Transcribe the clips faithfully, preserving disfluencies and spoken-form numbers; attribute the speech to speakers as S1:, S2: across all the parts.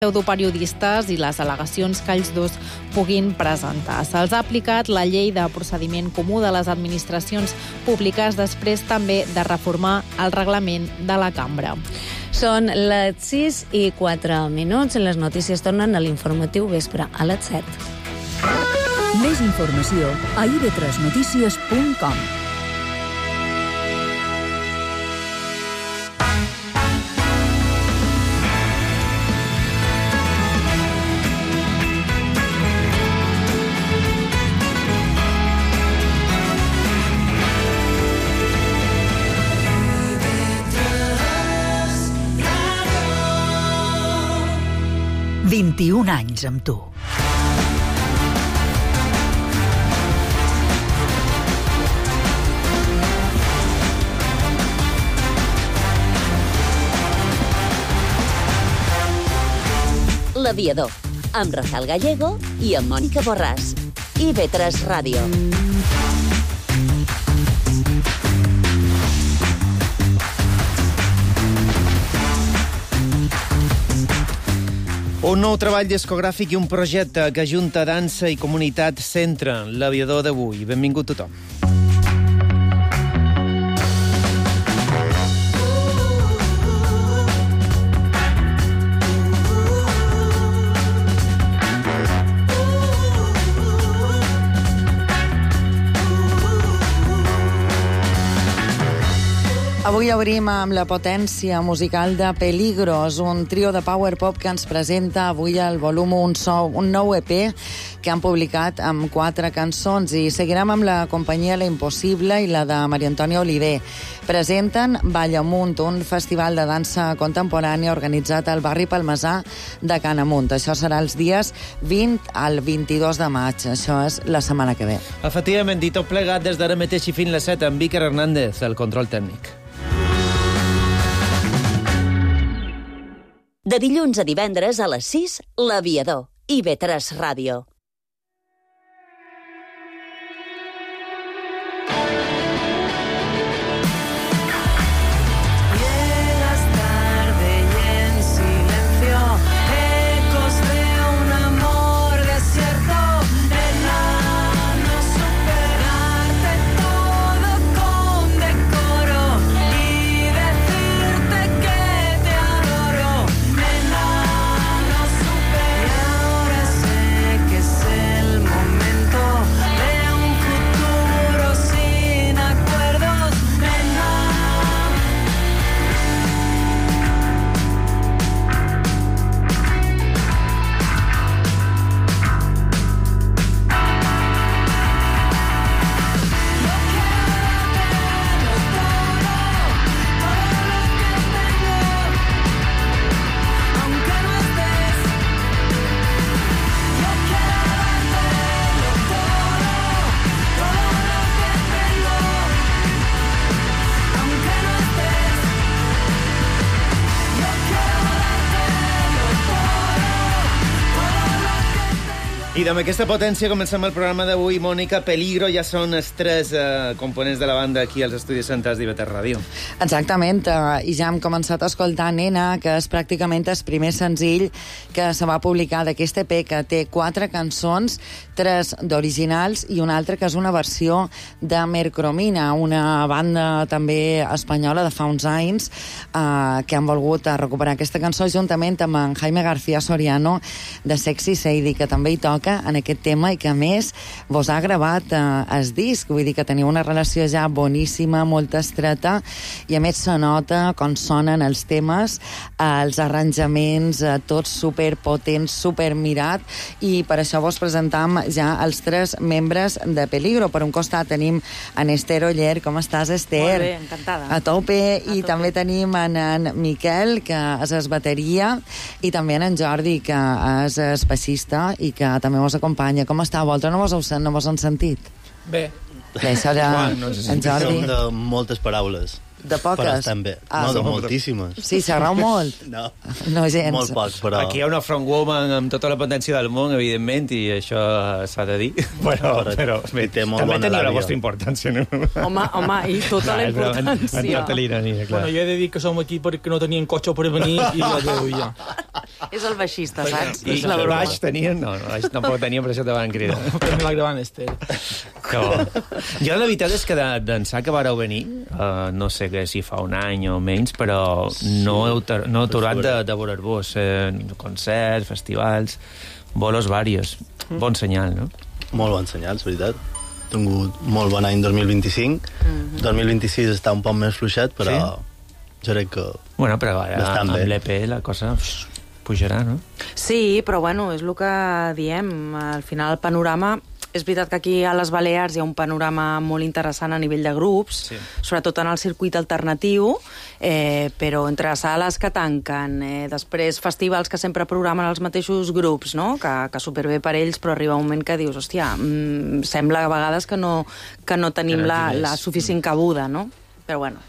S1: pseudoperiodistes i les al·legacions que ells dos puguin presentar. Se'ls ha aplicat la llei de procediment comú de les administracions públiques després també de reformar el reglament de la cambra.
S2: Són les sis i quatre minuts. Les notícies tornen a l'informatiu vespre a les set.
S3: Més informació a i ve tres notícies punt com. vint-i-un anys amb tu.
S4: L'Aviador, amb Rafael Gallego i amb Mònica Borràs. i ve tres Ràdio.
S5: Un nou treball discogràfic i un projecte que ajunta dansa i comunitat centra l'Aviador d'avui. Benvingut tothom.
S6: Avui obrim amb la potència musical de Peligros, un trio de power pop que ens presenta avui al volum un, so, un nou E P que han publicat amb quatre cançons, i seguirem amb la companyia La Impossible i la de Maria Antònia Oliver. Presenten Ballamunt, un festival de dansa contemporània organitzat al barri palmesà de Canamunt. Això serà els dies vint al vint-i-dos de maig. Això és la setmana que ve.
S5: Efectivament, i tot plegat des d'ara mateix i fins les set amb Víctor Hernández, el control tècnic.
S4: De dilluns a divendres a les sis, l'Aviador, i ve tres Ràdio.
S5: I amb aquesta potència comencem el programa d'avui. Mònica, Peligro ja són els tres eh, components de la banda aquí als estudis centrals d'I V tres Ràdio.
S6: Exactament, eh, i ja hem començat a escoltar Nena, que és pràcticament el primer senzill que se va publicar d'aquest E P, que té quatre cançons, tres d'originals i una altra que és una versió de Mercromina, una banda també espanyola de fa uns anys eh, que han volgut recuperar aquesta cançó juntament amb en Jaime García Soriano de Sexy Sadie, que també hi toca en aquest tema i que a més vos ha gravat eh, el disc, vull dir que teniu una relació ja boníssima, molt estreta, i a més se nota com sonen els temes, eh, els arranjaments, eh, tots superpotents, supermirat, i per això vos presentam ja els tres membres de Peligro. Per un costat tenim en Esther Oller. Com estàs, Esther?
S7: Molt bé, encantada.
S6: A tope.
S7: A
S6: I
S7: tope.
S6: també tenim en, en Miquel, que és el bateria, i també en Jordi, que és el baixista i que també mos acompanya. Com està? Vosaltres no vos heu, no vos han sentit?
S8: Bé.
S6: Bé, això ja...
S9: Quan, no sé si
S6: en Jordi...
S9: Som de moltes paraules.
S6: De poques?
S9: Però estan bé.
S6: Ah,
S9: no, de moltíssimes.
S6: Sí, s'agrau molt?
S9: No.
S6: No gens.
S9: Molt pocs, però...
S5: Aquí hi ha una frontwoman amb tota la potència del món, evidentment, i això s'ha de dir. Però, però bé,
S9: té molt
S5: també
S9: bona
S5: tenia la
S9: gàbia.
S5: vostra importància, no?
S7: Home, home, i tota la importància.
S5: En tota l'ironia, clar.
S8: Bueno, jo he de dir que som aquí perquè no tenien cotxe per venir i la veu ja.
S7: És el baixista, saps?
S5: I
S7: És la
S5: el
S7: broma.
S5: baix tenien? No, no, baix tampoc tenien, per això te van cridar.
S8: No, però me va gravar en Esther.
S5: Que bo. Jo la veritat és que d'ençà que vareu venir, uh, no sé què, si fa un any o menys, però no heu, no heu aturat de, de veure-vos. Eh, concerts, festivals, bolos varios. Bon senyal, no?
S9: Molt bon senyal, és veritat. He tingut molt bon any dos mil vint-i-cinc.
S7: Mhm.
S9: dos mil vint-i-sis està un poc més fluixet, però jo crec que...
S5: Bueno, però ara,
S9: bastant
S5: amb
S9: bé.
S5: l'E P la cosa pff, pujarà, no?
S7: Sí, però bueno, és el que diem. Al final el panorama... És veritat que aquí a les Balears hi ha un panorama molt interessant a nivell de grups, sí. sobretot en el circuit alternatiu, eh, però entre sales que tanquen, eh, després festivals que sempre programen els mateixos grups, no? que, que superbé per ells, però arriba un moment que dius, hòstia, mm, sembla a vegades que no, que no tenim
S5: Que no
S7: la,
S5: tingués.
S7: la suficient cabuda, no? Però bueno.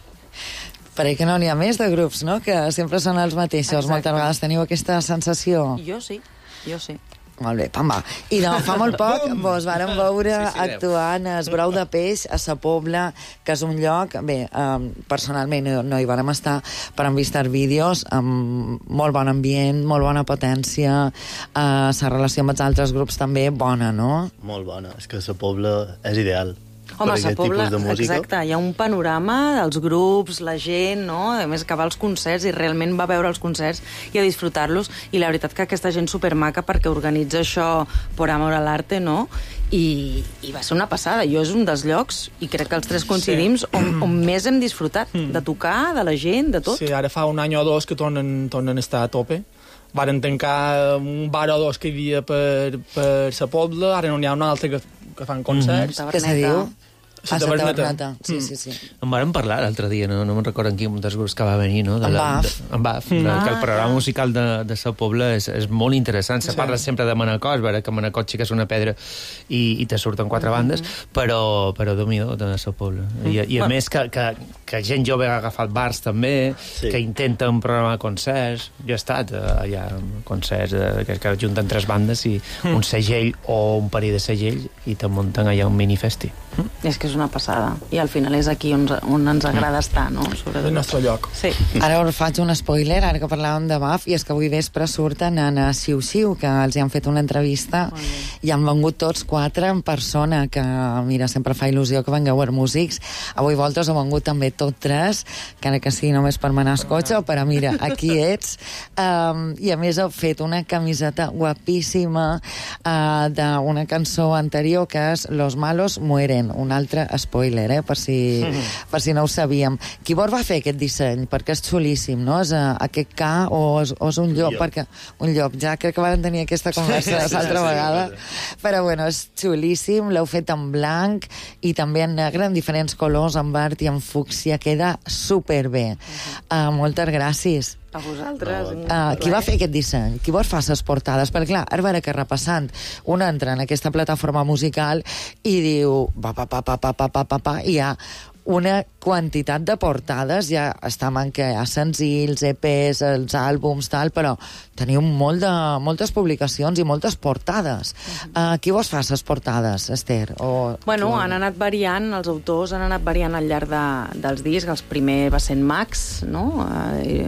S6: Però que no n'hi ha més de grups, no? Que sempre són els mateixos.
S7: Exacte.
S6: Moltes vegades teniu aquesta sensació.
S7: Jo sí, jo sí.
S6: Molt bé, pam, va. I de fa molt poc vos vàrem veure
S5: Sí, sí,
S6: actuant a Esbrou de Peix, a Sa Pobla, que és un lloc... Bé, um, personalment no, no hi vàrem estar, però hem vist els vídeos amb molt bon ambient, molt bona potència, uh, la relació amb els altres grups també bona, no?
S9: Molt bona. És que Sa Pobla és ideal.
S7: Home,
S9: per
S7: Sa
S9: aquest
S7: Pobla,
S9: tipus de música.
S7: exacte, hi ha un panorama dels grups, la gent, no? A més que va als concerts i realment va veure els concerts i a disfrutar-los, i la veritat que aquesta gent supermaca perquè organitza això por amor al arte, no? I, i va ser una passada. Jo és un dels llocs, i crec que els tres coincidim, sí. on, on més hem disfrutat, de tocar, de la gent, de tot.
S8: Sí, ara fa un any o dos que tornen, tornen a estar a tope. Varen tancar un bar o dos que hi havia per, per Sa Pobla, ara no n'hi ha un altre que, que fan concerts.
S7: Mm-hmm.
S6: Què se diu?
S8: Sí,
S6: Ah, Sa
S8: Taverneta.
S6: Taverneta. Sí, sí, sí.
S5: En vàrem parlar l'altre dia, no, no me'n recordo en quin dels grups que va venir, no? De
S6: En
S5: la,
S6: Baf.
S5: De, en Baf. De,
S7: Ah,
S5: que el programa
S7: ja.
S5: musical de, de Sa Pobla és, és molt interessant. Se
S8: Sí.
S5: parla sempre de Manacor, és vera que Manacor sí que és una pedra i, i te surten quatre bandes, però, però Déu-n'hi-do, de Sa Pobla. I, i a
S7: Bueno.
S5: més que, que, que gent jove ha agafat bars també,
S9: Sí.
S5: que intenten programar concerts. Jo he estat eh, allà en concerts eh, que, que junten tres bandes i un segell o un parell de segells i te munten allà un minifesti.
S7: És que és una passada. I al final és aquí on, on ens agrada estar, no? Sobretot.
S8: El nostre lloc.
S7: Sí.
S6: Ara us faig un spoiler, ara que parlàvem de Baf, i és que avui vespre surten en a Xiu Xiu, que els hi han fet una entrevista i han vengut tots quatre en persona, que mira, sempre fa il·lusió que vengueu els músics. Avui vosaltres heu vengut també tot tres, encara que sigui només per menar el cotxe, però mira, aquí ets. Um, I a més heu fet una camiseta guapíssima uh, d'una cançó anterior que és Los malos mueren, un altre spoiler, eh, per si, per si no ho sabíem. Qui vos va fer aquest disseny? Perquè és xulíssim, no? És uh, aquest K o és, o és un llop?
S9: llop.
S6: Perquè, un llop, ja crec que vam tenir aquesta conversa
S9: Sí,
S6: l'altra
S9: sí,
S6: vegada.
S9: sí.
S6: Però bueno, és xulíssim, l'heu fet en blanc i també en negre, en diferents colors, en verd i en fúcsia, queda superbé. Uh, moltes gràcies.
S7: A vosaltres.
S9: No,
S6: Uh, qui va fer aquest disseny? Qui vos fa les portades? Perquè clar, ara veure que repassant un entra en aquesta plataforma musical i diu pa, pa, pa, pa, pa, pa, pa, pa, pa, i hi ha una quantitat de portades, ja estem en què hi ha senzills, E Pes, els àlbums, tal, però teniu molt de, moltes publicacions i moltes portades. Uh, qui vos fa les portades, Esther? O,
S7: Bueno,
S6: o...
S7: han anat variant, els autors han anat variant al llarg de, dels discs. El primer va ser en Max, no? Eh,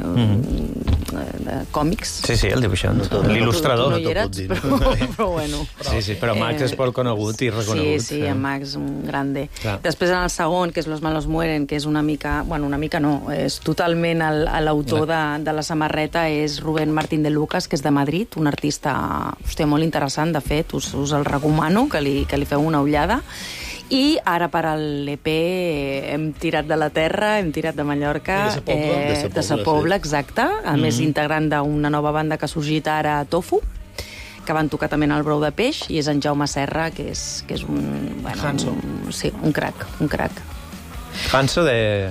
S7: mm. de còmics.
S5: Sí, sí, el dibuixant.
S9: No tot-
S5: L'il·lustrador.
S7: Tu no hi
S9: no
S7: eres,
S9: t'ho puc dir.
S7: però, però bueno.
S5: Sí, sí, però Max
S7: Eh,
S5: és molt conegut i reconegut.
S7: Sí, sí, en Max, un grande.
S5: Clar.
S7: Després en el segon, que és Los malos mueren, que és una mica... Bueno, una mica no, és totalment el- l'autor de, de la samarreta és Rubén Martín de Lucas, que és de Madrid, un artista, hòstia, molt interessant, de fet, us, us el recomano, que li, que li feu una ullada. I ara per a l'E P hem tirat de la terra, hem tirat de Mallorca,
S8: I de Sa Pobla.
S7: eh,
S9: De Sa
S7: de Sa
S9: Pobla,
S7: Pobla,
S9: sí.
S7: exacte, a més integrant d'una nova banda que ha sorgit ara, Tofu, que van tocar també en el Brou de Peix, i és en Jaume Serra, que és, que és un... Bueno,
S8: Hanso.
S7: un, sí, un crac, un crac.
S5: Hanso de...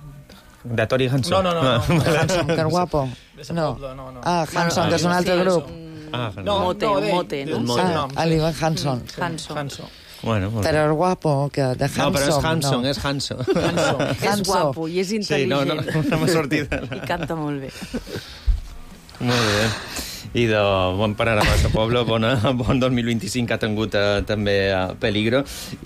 S5: de Tori Hanso.
S8: No, no, no. no.
S6: Hanson, que guapo.
S8: De Sa
S6: No.
S8: Pobla, no, no.
S6: Ah, Hanson,
S7: Bueno,
S6: que és un
S7: sí,
S6: altre
S7: és
S6: grup.
S7: un-
S5: Ah,
S8: No,
S7: Mote,
S8: no,
S7: un
S8: d'ell,
S7: mote,
S8: del
S7: no?
S8: seu
S6: Ah,
S8: nom, sí.
S6: l'Ivan Hanson.
S7: Hanso.
S8: Hanso.
S5: Bueno, molt bé.
S6: Però és guapo, que de Hanson.
S5: No, però és Hanson,
S6: no.
S5: és Hanso.
S8: Hanso.
S7: És
S6: Hanso.
S7: guapo i és
S5: Sí,
S7: intel·ligent.
S5: no, no, no m'ha sortit.
S7: I canta molt bé.
S5: Molt bé. I de bon panorama a Sa Pobla, bona, bon dos mil vint-i-cinc que ha tingut eh, també a Peligro.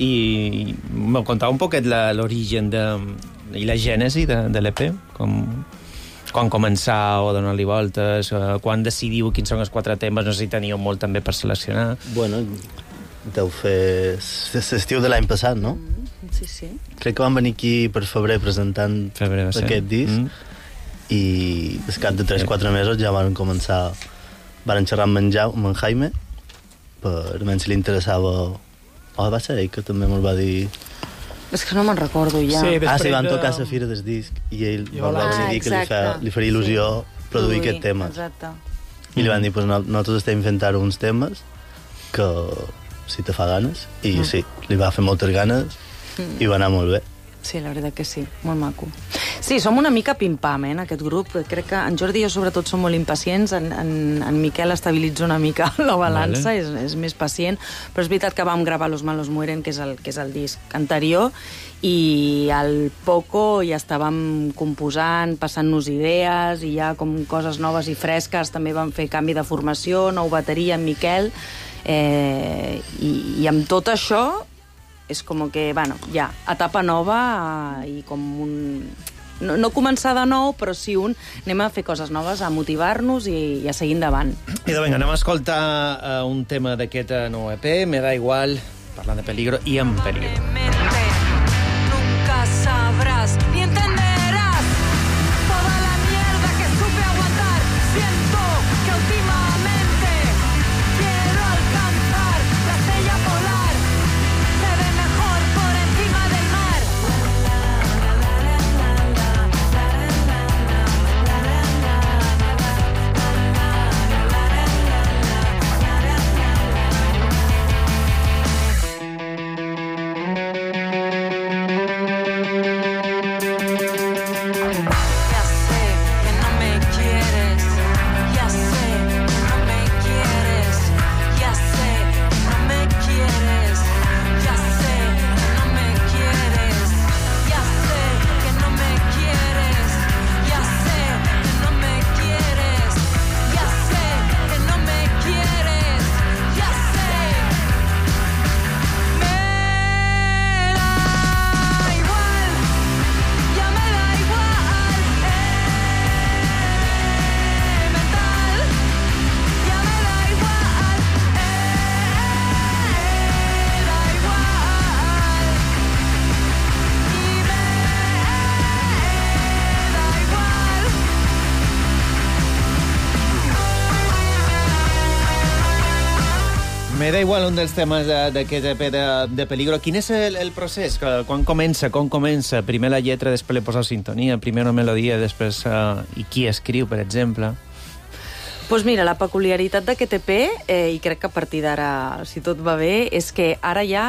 S5: I m'ho contava un poquet la- l'origen de, i la gènesi de, de l'E P, com, quan començar o donar-li voltes, uh, quan decidiu quins són els quatre temes, no sé si teníeu molt també per seleccionar.
S9: Bueno, deu fer l'estiu de l'any passat, no?
S7: Mm, sí, sí.
S9: Crec que van venir aquí per febrer presentant febrer, aquest disc mm. i al cap de tres o quatre mesos ja van començar, van xerrar amb en, Jau, amb en Jaime per veure si li interessava. Oh, va ser ell que també me'l va dir...
S7: És que no me'n recordo ja.
S9: Sí, ah, sí, van de... tocar a la fira del disc i ell va ah, decidir que li, fa, li faria il·lusió sí. produir aquest tema.
S7: Exacte.
S9: I li van dir, pues, nosaltres estem inventant uns temes que si te fa ganes, i mm. sí, li va fer moltes ganes mm. i va anar molt bé.
S7: Sí, la veritat que sí, molt maco. Sí, som una mica pim-pam, eh, en aquest grup. Crec que en Jordi i jo sobretot som molt impacients, en, en, en Miquel estabilitza una mica la balança, vale. és, és més pacient, però és veritat que vam gravar Los Malos Mueren, que és el, que és el disc anterior, i al poco ja estàvem composant, passant-nos idees, i ja com coses noves i fresques, també vam fer canvi de formació, nou bateria amb Miquel, eh, i, i amb tot això és com que, bueno, ja, etapa nova i com un... No, no començar de nou, però sí un... Anem a fer coses noves, a motivar-nos i, i a seguir endavant.
S5: I doncs vinga, anem a escoltar uh, un tema d'aquest uh, nou E P, Me da igual, parlant de peligro i en peligro.
S10: Nunca sabrás ni entenderás toda la mierda que supe aguantar. Siento que últimamente quiero alcanzar la estrella polar. Se ve mejor por encima del mar.
S5: Me da igual un dels temes d'aquest E P de, de Peligro. Quin és el, el procés? Quan comença? Com comença? Primer la lletra, després li posa sintonia, primer una melodia, després... Uh, I qui escriu, per exemple?
S7: Doncs pues mira, la peculiaritat d'aquest E P, eh, i crec que a partir d'ara, si tot va bé, és que ara ja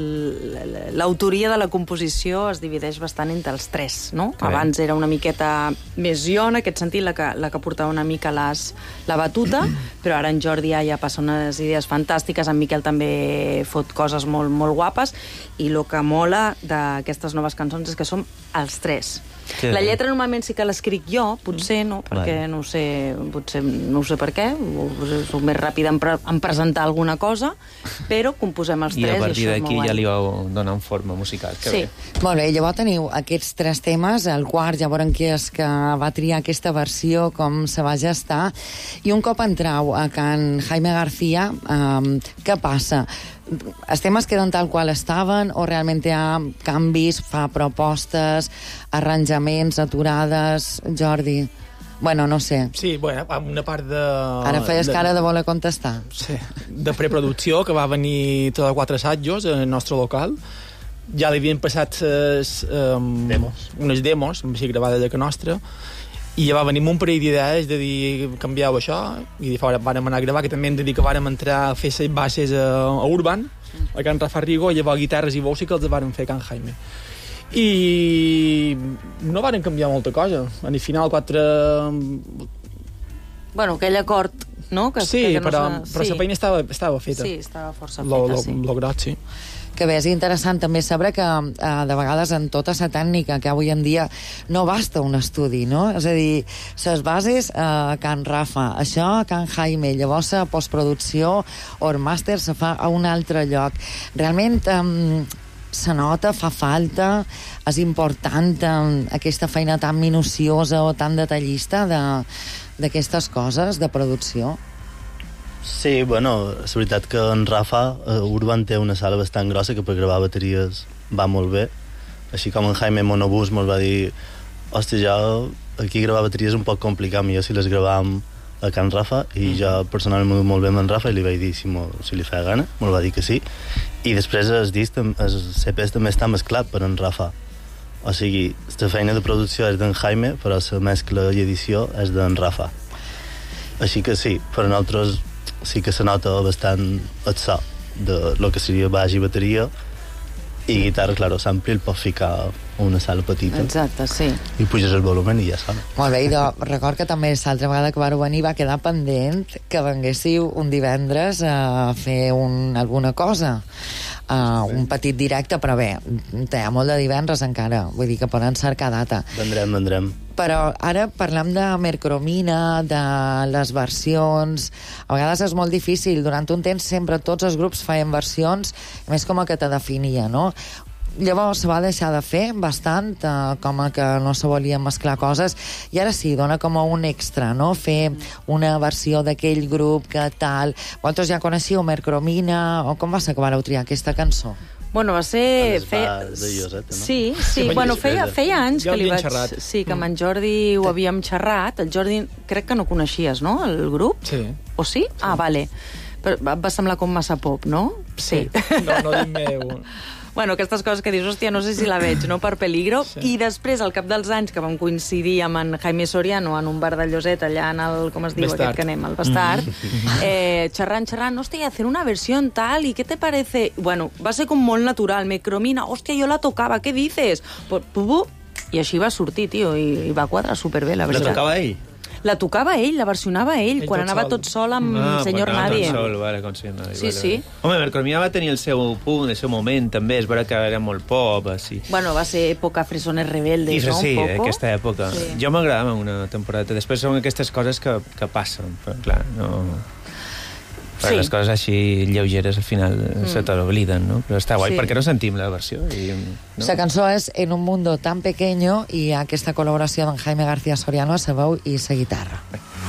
S7: l'autoria de la composició es divideix bastant entre els tres, no? Okay. Abans era una miqueta més jo, en aquest sentit, la que, la que portava una mica les, la batuta, però ara en Jordi ja, ja passa unes idees fantàstiques, en Miquel també fot coses molt, molt guapes, i el que mola d'aquestes noves cançons és que som els tres. Que... La lletra normalment sí que l'escric jo, potser no, perquè vale. no ho sé, potser no ho sé per què, soc més ràpida en, pre en presentar alguna cosa, però composem els
S5: I
S7: tres i,
S5: a partir d'aquí ja li vau donant forma musical. Que
S7: sí.
S5: Bé.
S6: Molt bé, llavors teniu aquests tres temes, el quart ja veurem qui és que va triar aquesta versió, com se va gestar, i un cop entrau a Can Jaime García, um, què passa? Els temes queden tal qual estaven o realment hi ha canvis, fa propostes, arranjaments, aturades? Jordi? Bueno, no sé.
S8: Sí, bueno, amb una part de...
S6: Ara feies
S8: de,
S6: cara de voler contestar.
S8: Sí, de preproducció, que va venir tot a quatre assajos en el nostre local. Ja li havien passat ses, um,
S9: demos.
S8: unes demos, així gravades de que nostra, i ja va venir un parell d'idees de dir canvieu això, i vàrem anar a gravar, que també hem de dir que vàrem entrar a fer les bases a, a Urban, a Can Rafa Rigo, i llavors guitarres i veus sí que els vàrem fer a Can Jaime. I no vàrem canviar molta cosa. Al final, quatre...
S7: Bueno, aquell acord, no? Que,
S8: sí,
S7: que no
S8: però,
S7: se...
S8: però
S7: sí.
S8: la feina estava, estava feta.
S7: Sí, estava força
S8: lo,
S7: feta,
S8: lo,
S7: sí.
S8: Lo gros, sí.
S6: Que bé, és interessant també saber que eh, de vegades en tota la tècnica que avui en dia no basta un estudi, no? És a dir, les bases a eh, Can Rafa, això a Can Jaime, llavors la postproducció o el màster se fa a un altre lloc. Realment, eh, se nota, fa falta, és important eh, aquesta feina tan minuciosa o tan detallista d'aquestes coses de producció?
S9: Sí, bueno, és veritat que en Rafa, eh, Urban té una sala bastant grossa que per gravar bateries va molt bé, així com en Jaime Monobús mos va dir hòstia, jo aquí gravar bateries és un poc complicat, millor si les gravàvem a Can Rafa, i jo personalment m'ho molt bé amb en Rafa i li vaig dir si, si li feia gana, me'l va dir que sí, i després el disc, el C P també està mesclat per en Rafa, o sigui, la feina de producció és d'en Jaime, però la mescla i edició és d'en Rafa, així que sí, per nosaltres sí que se nota bastant el so de lo que seria baix i bateria, i guitarra, claro, sample el pots ficar a una sala petita.
S7: Exacte, sí.
S9: I puges el volumen i ja sona.
S6: Molt bé, i de, record que també l'altra vegada que vareu venir va quedar pendent que venguéssiu un divendres a fer un, alguna cosa. Uh, un petit directe, però bé, té molt de divendres encara, vull dir que poden cercar data.
S9: Vendrem, vendrem.
S6: Però ara parlem de Mercromina, de les versions. A vegades és molt difícil. Durant un temps sempre tots els grups feien versions, més com a que te definia, no? Llavors se va deixar de fer bastant, eh, com a que no se volien mesclar coses, i ara sí, dona com a un extra, no? Fer una versió d'aquell grup que tal... Vosaltres ja coneixíeu Mercromina, o com va ser que vareu triar aquesta cançó?
S7: Bueno, va ser...
S9: Feia... de Lloseta, no?
S7: Sí, sí, bueno, feia, feia anys que li vaig...
S8: Xerrat.
S7: Sí, que amb en Jordi ho havíem xerrat. El Jordi, crec que no coneixies, no?, el grup?
S8: Sí.
S7: O sí? sí. Ah, vale. Però va semblar com massa pop, no?
S8: Sí. No, no dic meu...
S7: Bueno, aquestes coses que dius, hòstia, no sé si la veig, no?, per peligro. Sí. I després, al cap dels anys, que vam coincidir amb en Jaime Soriano en un bar de Lloseta, allà en el, com es diu
S8: Bastard.
S7: aquest que anem, el Bastard, eh, xerrant, xerrant, hòstia, hacer una versión tal, ¿y qué te parece? Bueno, va ser com molt natural, Mercromina, hòstia, jo la tocava, què dices? Pues, pu, I així va sortir, tio, i, i va quadrar superbé, la veritat.
S5: La tocava ell?
S7: La tocava ell, la versionava ell,
S8: ell
S7: quan
S8: tot
S7: anava
S8: sol.
S7: tot sol amb
S5: ah,
S7: Senyor Nadie.
S5: Tot sol, vale, com Senyor Nadie.
S7: Sí,
S5: vale,
S7: sí.
S5: Vale. Home, Mercromina va tenir el seu punt, el seu moment, també. És vera que era molt pop, així.
S7: Bueno, va ser època Fresones Rebeldes,
S5: I,
S7: no?
S5: sí,
S7: un poco.
S5: aquesta època.
S7: Sí.
S5: Jo m'agradava una temporada. Després són aquestes coses que, que passen, però clar, no...
S7: Sí.
S5: Les coses així lleugeres al final mm. se te l'obliden, no? Però està guai,
S7: Sí.
S5: perquè no sentim la versió. I, no?
S6: La cançó és En un mundo tan pequeño, i aquesta col·laboració d'en Jaime García Soriano a la veu i la guitarra.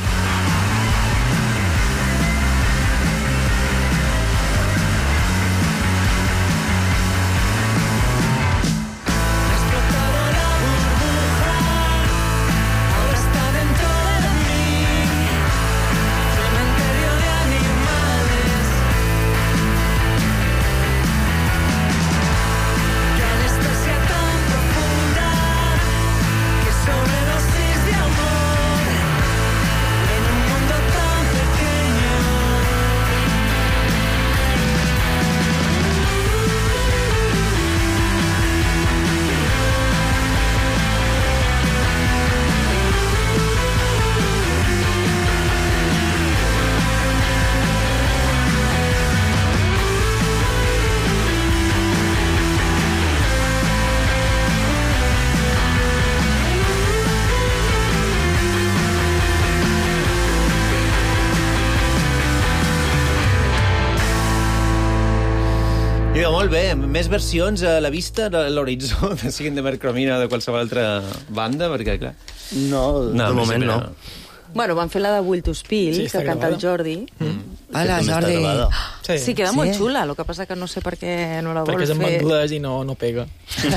S5: Diu, molt bé, més versions a la vista de l'horitzó, siguin de Mercromina o de qualsevol altra banda, perquè, clar...
S9: No, no de moment no.
S7: Bueno, van fer la de Will to Spill, sí, que canta el Jordi.
S6: Mm. Hola, Jordi.
S7: Sí. sí, queda sí. molt xula, el que passa que no sé per què no la vol
S8: perquè
S7: fer.
S8: Perquè és en anglès i no, no pega.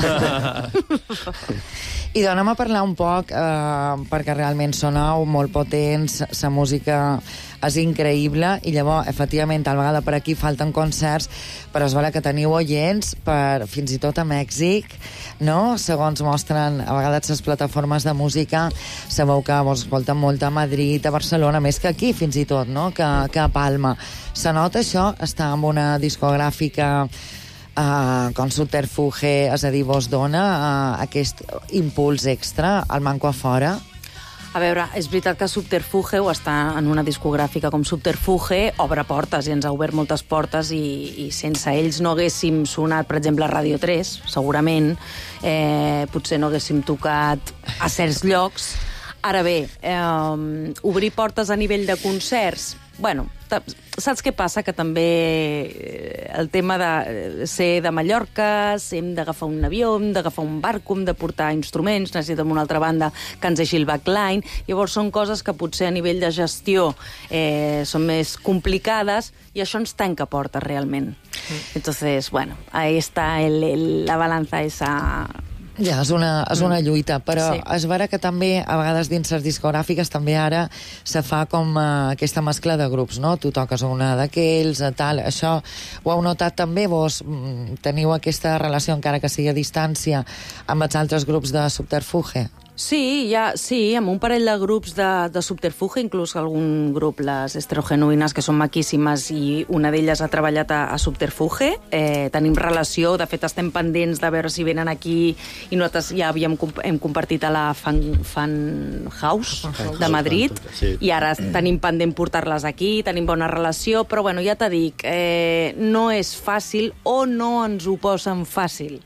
S6: I dona'm a parlar un poc, eh, perquè realment sonau molt potents, la música és increïble, i llavors, efectivament, tal vegada per aquí falten concerts, però es veure que teniu oients per, fins i tot a Mèxic, no? Segons mostren a vegades les plataformes de música, sabeu que vos escolten molt a Madrid, a Barcelona, més que aquí, fins i tot, no? Que, que a Palma. Se nota això? Està amb una discogràfica uh, com Subterfuge, és a dir, vos dona uh, aquest impuls extra al manco a fora?
S7: A veure, és veritat que Subterfuge, o està en una discogràfica com Subterfuge, obre portes i ens ha obert moltes portes, i, i sense ells no haguéssim sonat, per exemple, a Ràdio tres, segurament, eh, potser no haguéssim tocat a certs llocs. Ara bé, eh, obrir portes a nivell de concerts, bueno, saps què passa? Que també el tema de ser de Mallorca, hem d'agafar un avió, hem d'agafar un barco, hem de portar instruments, necessitem una altra banda que ens deixi el backline. Llavors són coses que potser a nivell de gestió eh, són més complicades i això ens tanca portes realment. Entonces, bueno, ahí está el, el, la balanza esa...
S6: Ja, és una, és una lluita, però
S7: Sí.
S6: és vera que també, a vegades dins les discogràfiques, també ara se fa com uh, aquesta mescla de grups, no? Tu toques una d'aquells, tal, això ho heu notat també? Vos mm, teniu aquesta relació, encara que sigui a distància, amb els altres grups de Subterfuge?
S7: Sí, ja, sí, amb un parell de grups de, de subterfuge, inclús algun grup, les Esterogenuïnes, que són maquíssimes, i una d'elles ha treballat a, a Subterfuge. Eh, tenim relació, de fet estem pendents de veure si venen aquí, i nosaltres ja havíem, hem compartit a la Fan, Fan House de Madrid,
S9: Sí.
S7: i ara tenim pendent portar-les aquí, tenim bona relació, però bueno, ja t'he dic, eh, no és fàcil o no ens ho posen fàcil.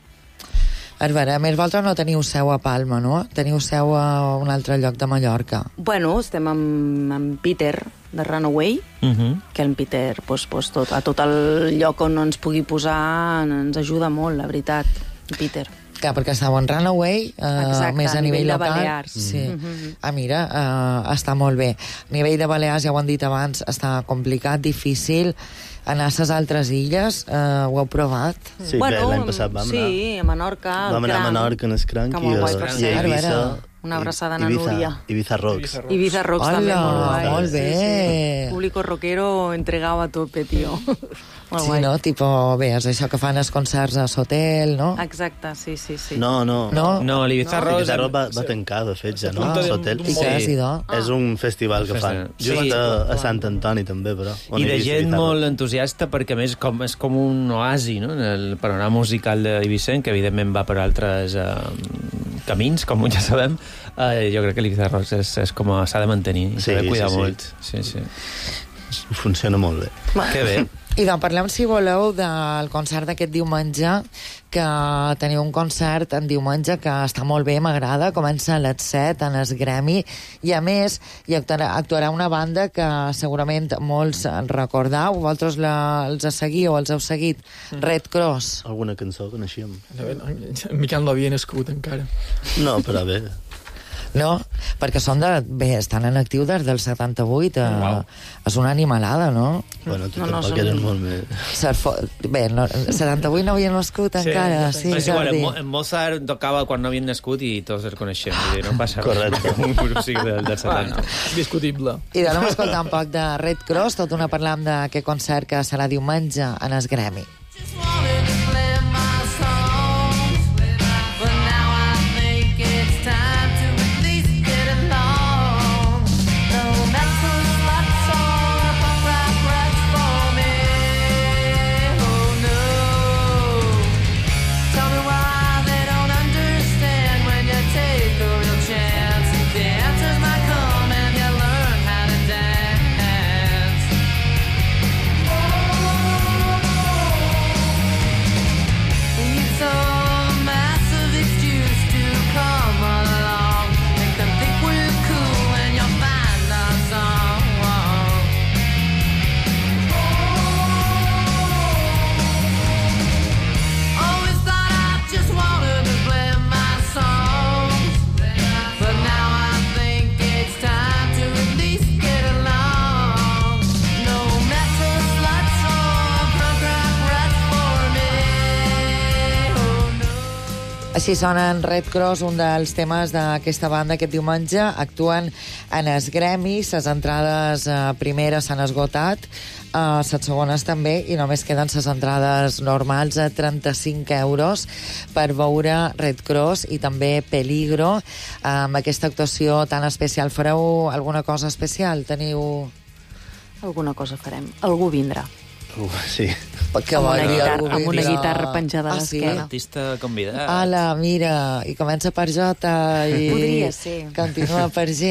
S6: A veure, a més, vosaltres no teniu seu a Palma, no? Teniu seu a un altre lloc de Mallorca.
S7: Bueno, estem amb, amb Peter, de Runaway,
S5: Uh -huh.
S7: que en Peter, pues, pues, tot, a tot el lloc on ens pugui posar ens ajuda molt, la veritat, Peter.
S6: Clar, perquè estàu en Runaway, eh,
S7: Exacte,
S6: més a,
S7: a
S6: nivell,
S7: nivell de
S6: local.
S7: Balears.
S6: Sí.
S7: Mhm.
S6: Ah, mira, eh, està molt bé. A nivell de Balears, ja ho han dit abans, està complicat, difícil. Anar a les altres illes, eh, ho heu provat?
S9: Sí, bé, l'any passat vam anar.
S7: Sí, a Menorca, al
S9: Vam anar a
S7: Cranc.
S9: Menorca, en el Cranc,
S7: Que
S9: i,
S7: molt guai,
S9: a-
S7: per
S9: i a
S7: cert.
S9: Ibiza.
S7: Una abraçada a
S9: Ibiza,
S7: Núria.
S9: Ibiza Rocks.
S7: Ibiza Rocks també,
S6: Hola,
S7: molt guai.
S6: molt bé.
S7: Público rockero entregado a tope, tio. Molt
S6: Sí,
S7: guai.
S6: no? Tipo, bé, és això que fan els concerts a l'hotel, no?
S7: Exacte, sí, sí, sí.
S9: No, no.
S6: No?
S5: No, l'Ibiza
S9: No,
S5: Rocks...
S9: Ibiza Rocks va, va tancar, de fet, ja, no?
S8: punta d'un-
S9: L'hotel.
S8: d'un
S6: I què, sí, no?
S9: És un festival que fan.
S5: Sí.
S9: Just a, a Sant Antoni, també, però. on
S5: I
S9: he
S5: de
S9: vist
S5: gent
S9: Ibiza
S5: molt
S9: Rocks.
S5: entusiasta, perquè a més com, és com un oasi, no?, en el panorama musical d'Eivissa, que evidentment va per altres eh, camins, com ja sabem. Eh, jo crec que l'Ibiza Rocks és, és com a- s'ha de mantenir,
S9: Sí,
S5: s'ha de cuidar
S9: sí, sí.
S5: molt. Sí, sí.
S9: Funciona molt bé.
S5: Que bé.
S6: I doncs parlem, si voleu, del concert d'aquest diumenge, que teniu un concert en diumenge que està molt bé, m'agrada, comença a les set en el Gremi, i a més hi actuarà, actuarà una banda que segurament molts recordau, vosaltres la, els seguiu, els heu seguit, Red Cross.
S9: Alguna cançó coneixíem?
S8: En Miquel no havia nascut encara.
S9: No, però bé.
S6: No? Perquè són de... Bé, estan en actiu des del setanta-vuit. Eh, wow. És una animalada, no?
S9: Bueno, tu
S7: No, no,
S9: tampoc
S7: som-
S9: eres molt més...
S6: Serfo... Bé, no, setanta-vuit no havia nascut
S8: Sí,
S6: encara.
S8: sí,
S6: Sí,
S5: Però és igual, en,
S6: Jordi.
S5: Mo en Mozart tocava quan no havien nascut i tots els coneixem. Vull dir, no passa
S9: Correcte.
S5: res. Un grup sigui del, del setanta.
S8: Bueno, discutible.
S6: I d'anem a escoltar un poc de Red Cross, tot una parlant d'aquest concert que serà diumenge en el Gremi. Així sonen Red Cross, un dels temes d'aquesta banda aquest diumenge. Actuen en els Gremis, les entrades eh, primeres s'han esgotat, eh, les segones també, i només queden les entrades normals a trenta-cinc euros per veure Red Cross i també Peligro. Eh, amb aquesta actuació tan especial, fareu alguna cosa especial? Teniu...
S7: Alguna cosa farem. Algú vindrà.
S9: Uh, sí.
S6: Que
S7: amb, una
S6: vol dir
S7: guitarra,
S6: algú
S7: amb una
S6: vindrà.
S7: guitarra penjada a
S6: Ah, sí?
S7: l'esquena.
S5: Artista convidat.
S6: Ala, mira, i comença per J i...
S7: Podria ser.
S6: Continua per G.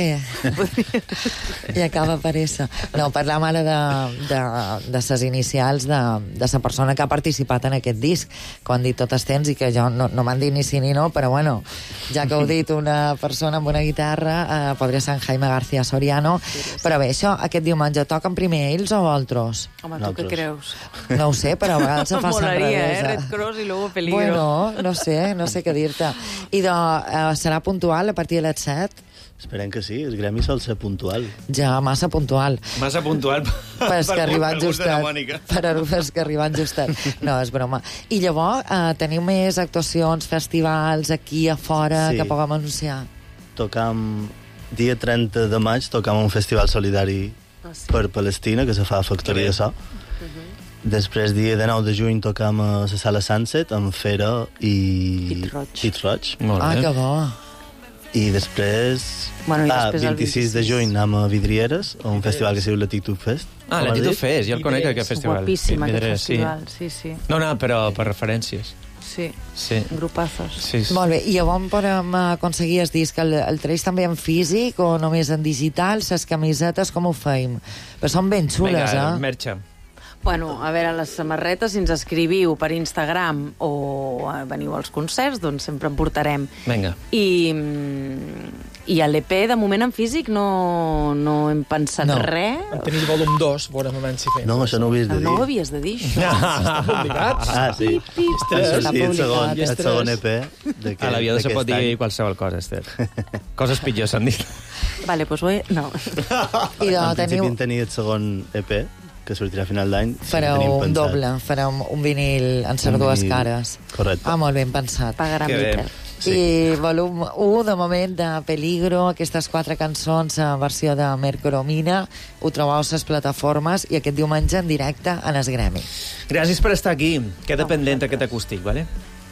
S6: I acaba per S. No, parlàvem ara de, de, de ses inicials de, de sa persona que ha participat en aquest disc, que ho han dit totes temps i que jo no, no m'han dit ni sí ni no, però bueno, ja que ho ha dit una persona amb una guitarra, eh, podria ser en Jaime García Soriano. Però bé, això, aquest diumenge toquen primer ells o altres?
S7: Home, tu què creus?
S6: No ho sé, però a vegades se fa
S7: Molaria,
S6: revés.
S7: eh? Red Cross i luego peligro.
S6: Bueno, no sé, no sé què dir-te. I de, eh, serà puntual a partir de les set?
S9: Esperem que sí, el gremi sol ser puntual.
S6: Ja, massa puntual.
S5: Massa puntual
S6: Per és
S5: per
S6: que arribat
S5: per gust de la
S6: justet.
S5: Mònica.
S6: Per és que arribat justet. No, és broma. I llavors, eh, teniu més actuacions, festivals, aquí a fora,
S9: Sí.
S6: que puguem anunciar?
S9: Tocam, dia trenta de maig, tocam un festival solidari
S7: Ah, sí?
S9: per Palestina, que se fa a Factoria So. Després, dia de nou de juny, tocam a la Sala Sunset, amb Fera i...
S7: Pit Roig.
S9: Pit Roig.
S5: Molt
S6: Ah,
S5: bé.
S6: que bo.
S9: I després...
S7: Bueno, i
S9: ah,
S7: després el
S9: vint-i-sis de juny anem a Vidrieres, a un festival que es diu Latitude Fest.
S5: Ah,
S9: Com has
S5: l'Atitude
S9: dit?
S5: Fest, jo el conec, aquest festival.
S7: Guapíssim, aquest
S5: Vidrera,
S7: festival. Sí, sí.
S5: No, no, però per referències.
S7: Sí,
S5: Sí.
S7: grupazos.
S5: Sí, sí.
S6: Molt bé, i llavors podem aconseguir el disc? El, el traeix també en físic o només en digital? Les camisetes, com ho feim? Però són ben xules,
S5: Vinga,
S6: eh?
S5: merxa.
S7: Bueno, a veure, les samarretes, si ens escriviu per Instagram o eh, veniu als concerts, doncs sempre en portarem.
S5: Vinga.
S7: I, mm, i a l'E P, de moment, en físic, no, no hem pensat
S6: No.
S7: res.
S8: En tenim volum dos, veurem a veure si fem.
S9: No, això no ho havies de dir.
S7: No ho havies de dir, això.
S8: Està publicat.
S9: Ah, sí.
S8: Estres.
S9: Això
S6: Està
S9: sí, el
S6: publicat,
S9: segon, el
S8: estres.
S9: segon E P d'aquest
S5: A l'aviador se pot
S9: d'aquest
S5: dir
S9: any.
S5: qualsevol cosa, Esther. Coses pitjors s'han dit.
S7: Vale, doncs ho he... No.
S6: I de,
S9: En principi
S6: teniu...
S9: en tenia el segon E P, que sortirà a final d'any. Sí,
S6: Fareu
S9: tenim
S6: un
S9: pensat.
S6: doble, fareu un vinil en ser
S9: Un
S6: dues
S9: vinil,
S6: cares.
S9: correcte.
S6: Ah, molt ben pensat.
S7: Pagarà
S5: Que bé.
S7: Miquel.
S9: Sí.
S6: I volum un, de moment, de Peligro, aquestes quatre cançons en versió de Mercromina, ho trobeu a les plataformes i aquest diumenge en directe en el Gremi.
S5: Gràcies per estar aquí. Queda pendent aquest acústic, vale?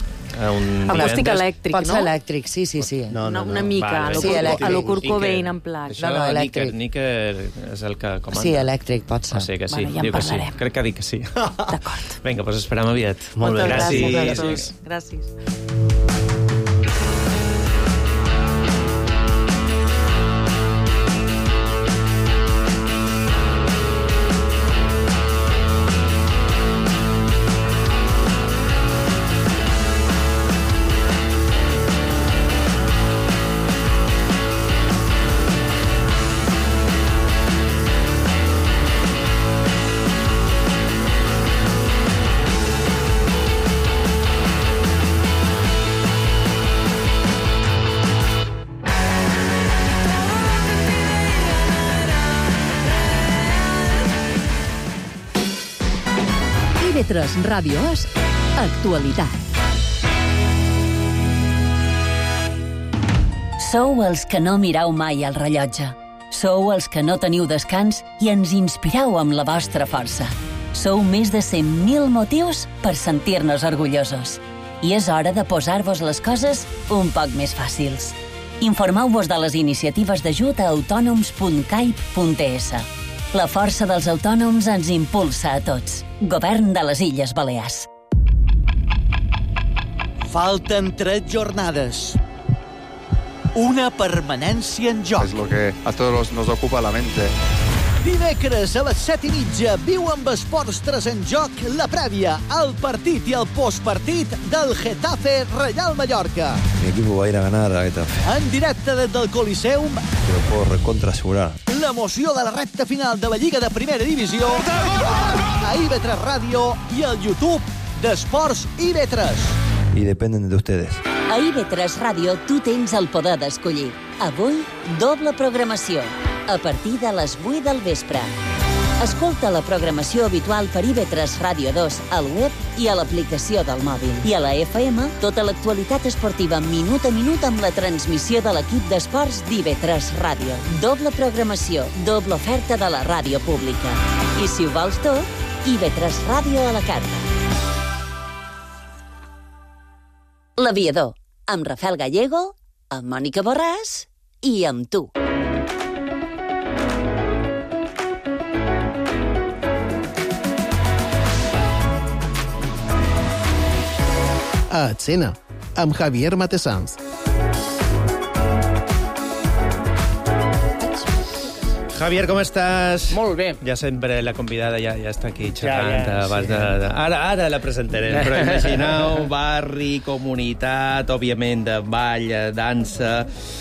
S5: Un
S7: Acústic
S5: divendres.
S7: elèctric,
S6: Pot ser
S7: no?
S6: elèctric, sí, sí, sí.
S9: No,
S7: Una,
S9: no, no.
S7: una mica,
S5: Vale,
S7: a lo,
S6: sí,
S7: Kurt-
S6: elèctric.
S7: a lo Kurt
S5: Níker.
S7: Cobain en plac.
S5: Això,
S6: No, no,
S5: Níker,
S6: elèctric.
S5: Níker és el que comanda.
S6: Sí, elèctric pot ser.
S5: O sigui que sí,
S7: Bueno, ja en
S5: diu que sí.
S7: parlarem.
S5: Crec que ha dit que sí.
S7: D'acord.
S5: Vinga, doncs esperem aviat.
S9: Molt bé.
S7: Moltes gràcies,
S5: Gràcies.
S7: a tots. Gràcies.
S3: I V tres Ràdio És actualitat.
S11: Sou els que no mirau mai el rellotge. Sou els que no teniu descans i ens inspirau amb la vostra força. Sou més de cent mil motius per sentir-nos orgullosos. I és hora de posar-vos les coses un poc més fàcils. Informeu-vos de les iniciatives d'ajut a autònoms punt caip punt es. La força dels autònoms ens impulsa a tots. Govern de les Illes Balears.
S12: Falten tres jornades. Una permanència en joc.
S13: Es lo que a todos nos ocupa la mente.
S12: Dimecres a les set i mitja viu amb Esports tres en joc la prèvia, el partit i el postpartit del Getafe Real Mallorca.
S14: Mi equipo va a ir a ganar a Getafe.
S12: En directe des del Coliseum,
S14: Te lo puedo recontra asegurar.
S12: l'emoció de la recta final de la Lliga de Primera Divisió a I V tres Ràdio i al YouTube d'Esports I V tres.
S14: Y dependen de ustedes.
S11: A I V tres Ràdio tu tens el poder d'escollir. Avui, doble programació, a partir de les vuit del vespre. Escolta la programació habitual per I V tres Ràdio dos al web i a l'aplicació del mòbil. I a la F M, tota l'actualitat esportiva minut a minut amb la transmissió de l'equip d'esports d'I V tres Ràdio. Doble programació, doble oferta de la ràdio pública. I si ho vols tot, I V tres Ràdio a la carta. L'Aviador, amb Rafael Gallego, amb Mònica Borràs i amb tu.
S15: a Escena, amb Javier Matessans.
S5: Javier, com estàs?
S16: Molt bé.
S5: Ja sempre la convidada ja, ja està aquí xerrant.
S16: Ja, ja,
S5: abans
S16: sí.
S5: de, de... Ara, ara la presentarem, però imagineu barri, comunitat, òbviament, de ball, dansa,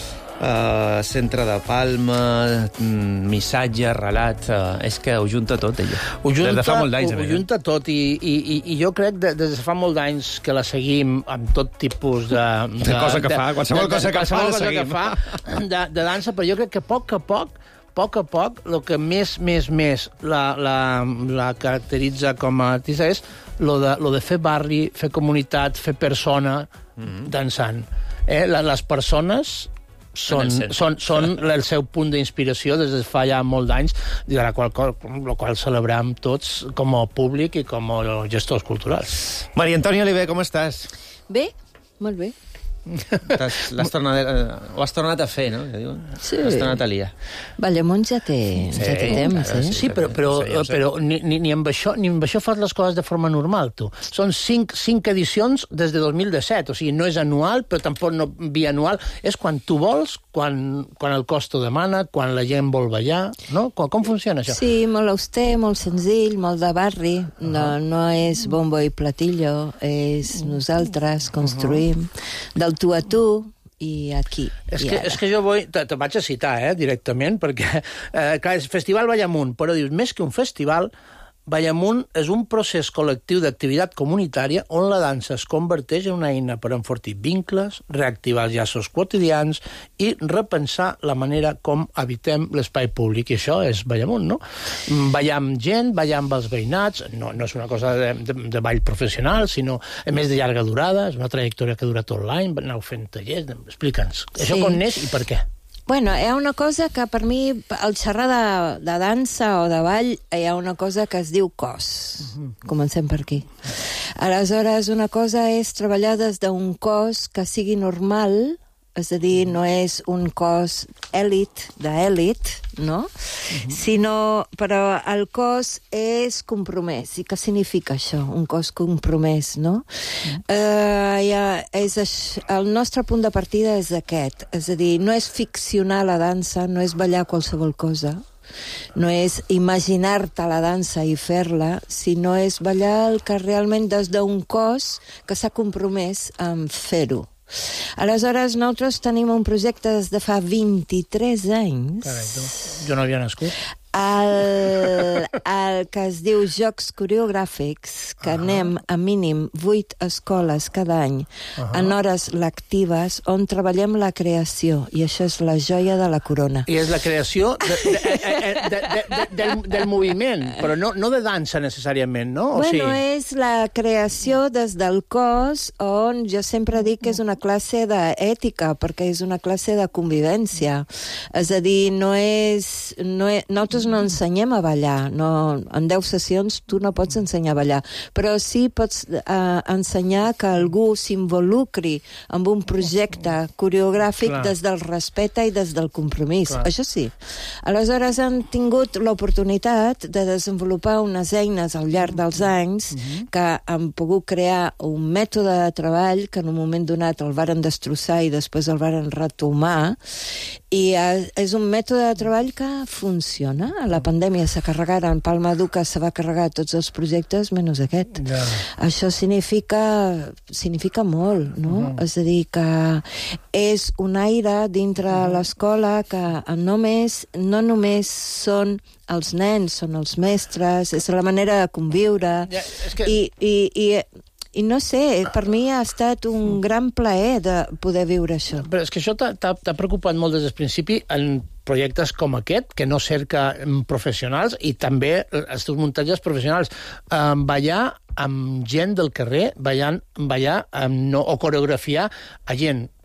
S5: uh, centre de Palma, missatge, relat... Uh, és que ho junta tot, ella.
S16: Ho junta,
S5: des de fa molt d'anys,
S16: ho, ho junta tot, i, i, i jo crec que des de fa molt d'anys que la seguim amb tot tipus de...
S5: De, de cosa que de, fa, qualsevol de, cosa que
S16: qualsevol
S5: fa,
S16: cosa que fa de, de dansa, però jo crec que a poc a poc a poc a poc, el que més, més, més la, la, la caracteritza com a artista és lo de, lo de fer barri, fer comunitat, fer persona mm-hmm. dansant. Eh? Les persones són, són, són el seu punt d'inspiració des de fa ja molt d'anys, de la qual, la qual celebrem tots com a públic i com a gestors culturals.
S5: Maria Antònia Oliver, com estàs?
S17: Bé, molt bé.
S5: L'has tornat, ho has tornat a fer, no?
S17: Sí.
S5: Has tornat a liar.
S17: Ballamont ja té, sí, ja té temps,
S16: claro,
S17: eh?
S16: Sí, sí, però, però, però ni, ni, ni, amb això, ni amb això fas les coses de forma normal, tu. Són cinc, cinc edicions des de dos mil disset, o sigui, no és anual, però tampoc no bianual. És quan tu vols, quan, quan el cos t'ho demana, quan la gent vol ballar, no? Com, com funciona això?
S17: Sí, molt auster, molt senzill, molt de barri. Uh-huh. No, no és bombo i platillo, és nosaltres construïm. Uh-huh. Del tu a tu i aquí.
S16: És
S17: i
S16: que, és que jo vull, te, te vaig a citar eh, directament, perquè eh, clar, és Festival Ballamunt, però dius, més que un festival, Ballamunt és un procés col·lectiu d'activitat comunitària on la dansa es converteix en una eina per enfortir vincles, reactivar els llaços quotidians i repensar la manera com habitem l'espai públic. I això és Ballamunt, no? Ballar amb gent, ballar amb els veïnats, no, no és una cosa de, de, de ball professional, sinó a més de llarga durada, és una trajectòria que dura tot l'any, aneu fent tallers, explica'ns. Això
S17: sí.
S16: Com neix i per què?
S17: Bueno, hi ha una cosa que per mi, al xerrar de, de dansa o de ball, hi ha una cosa que es diu cos. Uh-huh. Comencem per aquí. Aleshores, una cosa és treballar des d'un cos que sigui normal, és a dir, no és un cos èlit, d'èlit, no? Uh-huh. Sinó, però el cos és compromès. I què significa això, un cos compromès, no? Uh-huh. Uh, ja, és això, el nostre punt de partida és aquest. És a dir, no és ficcionar la dansa, no és ballar qualsevol cosa, no és imaginar-te la dansa i fer-la, sinó és ballar el que realment des d'un cos que s'ha compromès amb fer-ho. Aleshores, nosaltres tenim un projecte des de fa vint-i-tres anys.
S16: Carai, jo no havia nascut.
S17: El, el que es diu Jocs Coreogràfics, que uh-huh. anem a mínim vuit escoles cada any, uh-huh. en hores lectives, on treballem la creació, i això és la joia de la corona.
S16: I és la creació de, de, de, de, de, de, del, del moviment, però no, no de dansa necessàriament, no? O
S17: Bueno,
S16: sigui...
S17: és la creació des del cos, on jo sempre dic que és una classe d'ètica, perquè és una classe de convivència. És a dir, no és... No és nosaltres no ensenyem a ballar, no, en deu sessions tu no pots ensenyar a ballar, però sí pots eh, ensenyar que algú s'involucri amb un projecte coreogràfic Clar. Des del respecte i des del compromís, Clar. Això sí. Aleshores han tingut l'oportunitat de desenvolupar unes eines al llarg dels anys uh-huh. que han pogut crear un mètode de treball que en un moment donat el varen destrossar i després el varen retomar, i eh, és un mètode de treball que funciona. La pandèmia s'ha carregat, en Palma Educa se va carregar tots els projectes menys aquest. Ja. Això significa, significa molt, no? Uh-huh. És a dir, que és un aire dintre uh-huh. l'escola que només, no només són els nens, són els mestres, és la manera de conviure, ja, és que... i, i, i I no sé, per mi ha estat un gran plaer de poder viure això.
S16: Però és que això t'ha preocupat molt des del principi en projectes com aquest, que no cerca professionals, i també els teus muntatges professionals. Eh, ballar amb gent del carrer, ballant, ballar amb, no, o coreografiar a gent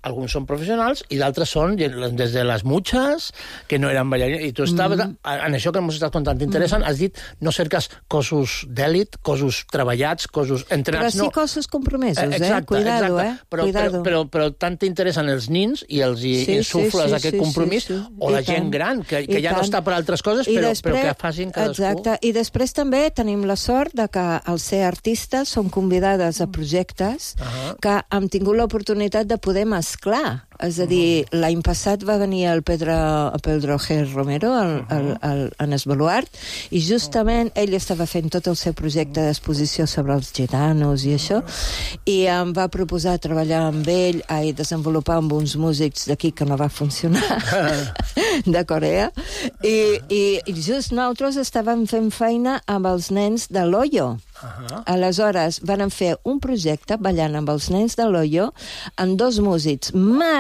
S16: alguns són professionals i d'altres són des de les mutxes, que no eren ballarines. I tu estaves, mm. en això que ens estàs contant, interessant, mm. has dit, no cerques cossos d'èlit, cossos treballats, cossos entrenats...
S17: Però sí no. cossos compromesos, eh?
S16: Exacte,
S17: Cuidado,
S16: exacte.
S17: eh?
S16: Però,
S17: Cuidado.
S16: Però, però, però tant t'interessen els nins i els hi
S17: sí,
S16: insufles
S17: sí, sí,
S16: aquest
S17: sí,
S16: compromís,
S17: sí, sí.
S16: o la
S17: I
S16: gent
S17: tant.
S16: gran, que, que
S17: I
S16: ja
S17: tant.
S16: no està per altres coses, però,
S17: després,
S16: però que facin cadascú.
S17: Exacte, i després també tenim la sort de que al ser artistes som convidades a projectes uh -huh. que hem tingut l'oportunitat de poder mesclar. És a dir, uh -huh. l'any passat va venir el Pedro, el Pedro G. Romero el, el, el, en Esbaluart, i justament ell estava fent tot el seu projecte d'exposició sobre els gitanos i això, i em va proposar treballar amb ell i desenvolupar amb uns músics d'aquí que no va funcionar, de Corea, i, i, i just nosaltres estàvem fent feina amb els nens de l'Oyo. Uh-huh. Aleshores, van fer un projecte ballant amb els nens de l'Oyo amb dos músics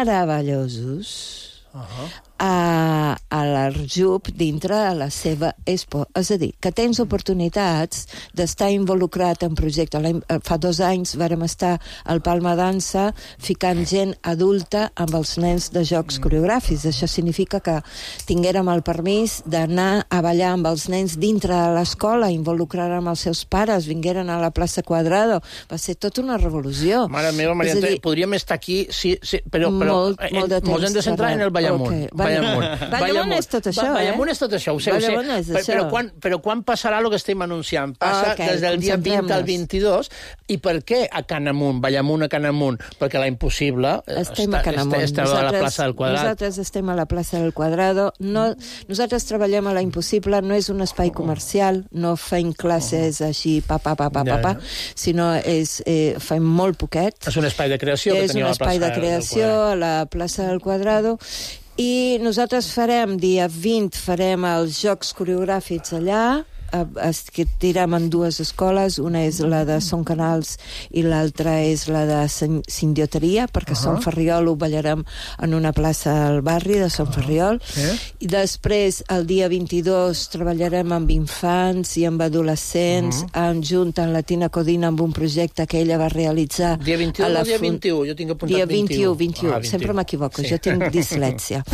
S17: meravellosos uh-huh. a, a l'Arjub dintre de la seva expo. És a dir, que tens oportunitats d'estar involucrat en projectes. Fa dos anys vàrem estar al Palma Dansa ficant gent adulta amb els nens de jocs coreogràfics. Això significa que tinguérem el permís d'anar a ballar amb els nens dintre de l'escola, involucrar amb els seus pares, vingueren a la plaça Quadrado. Va ser tota una revolució.
S16: Mare meva, Maria, dir, podríem estar aquí, sí, sí, però, però
S17: molt,
S16: eh,
S17: molt de temps.
S16: Mos hem de centrar en el Ballamunt. Okay.
S17: Ballamunt. Ballamunt és tot això, eh?
S16: Ballamunt és tot això, ho sé, ho sé. Però, però, quan, però quan passarà el que estem anunciant? Passa okay, des del dia vint al vint-i-dos. I per què a Canamunt, Ballamunt a Canamunt? Perquè la Impossible
S17: estem
S16: està,
S17: a Canamunt.
S16: Està, està a la plaça del Quadrat.
S17: Nosaltres estem a la plaça del Quadrado. No, nosaltres treballem a la Impossible, no és un espai comercial, no fem classes així, pa, pa, pa, pa, pa, pa, sinó és, eh, fem molt poquet.
S16: És un espai de creació que teniu a la plaça del Quadrado. És un espai de creació
S17: a la plaça del Quadrado. I nosaltres farem, dia vint, farem els Jocs Coreogràfics allà, que tirem en dues escoles, una és la de Son Canals i l'altra és la de Sindioteria, perquè uh -huh. Son Ferriol ho ballarem en una plaça al barri de Son uh -huh. Ferriol. Sí. I després, el dia vint-i-dos, treballarem amb infants i amb adolescents, uh -huh. amb, junt amb la Tina Codina, amb un projecte que ella va realitzar...
S16: Dia vint-i-u o dia vint-i-u? Jo tinc apuntat
S17: dia vint-i-u. vint-i-u. Ah, vint-i-u. Sempre m'equivoco, sí. Jo tinc dislèxia.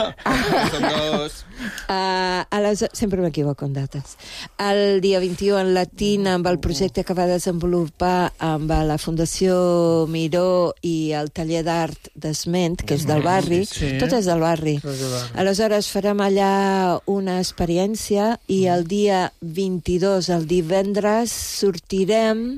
S5: Són dos.
S17: Uh, aleshores, sempre m'equivoco en dates. El dia vint-i-u en Latina, amb el projecte que va desenvolupar amb la Fundació Miró i el taller d'art d'Esment, que és del barri, sí. Tot és del barri. Aleshores farem allà una experiència i el dia vint-i-dos, el divendres, sortirem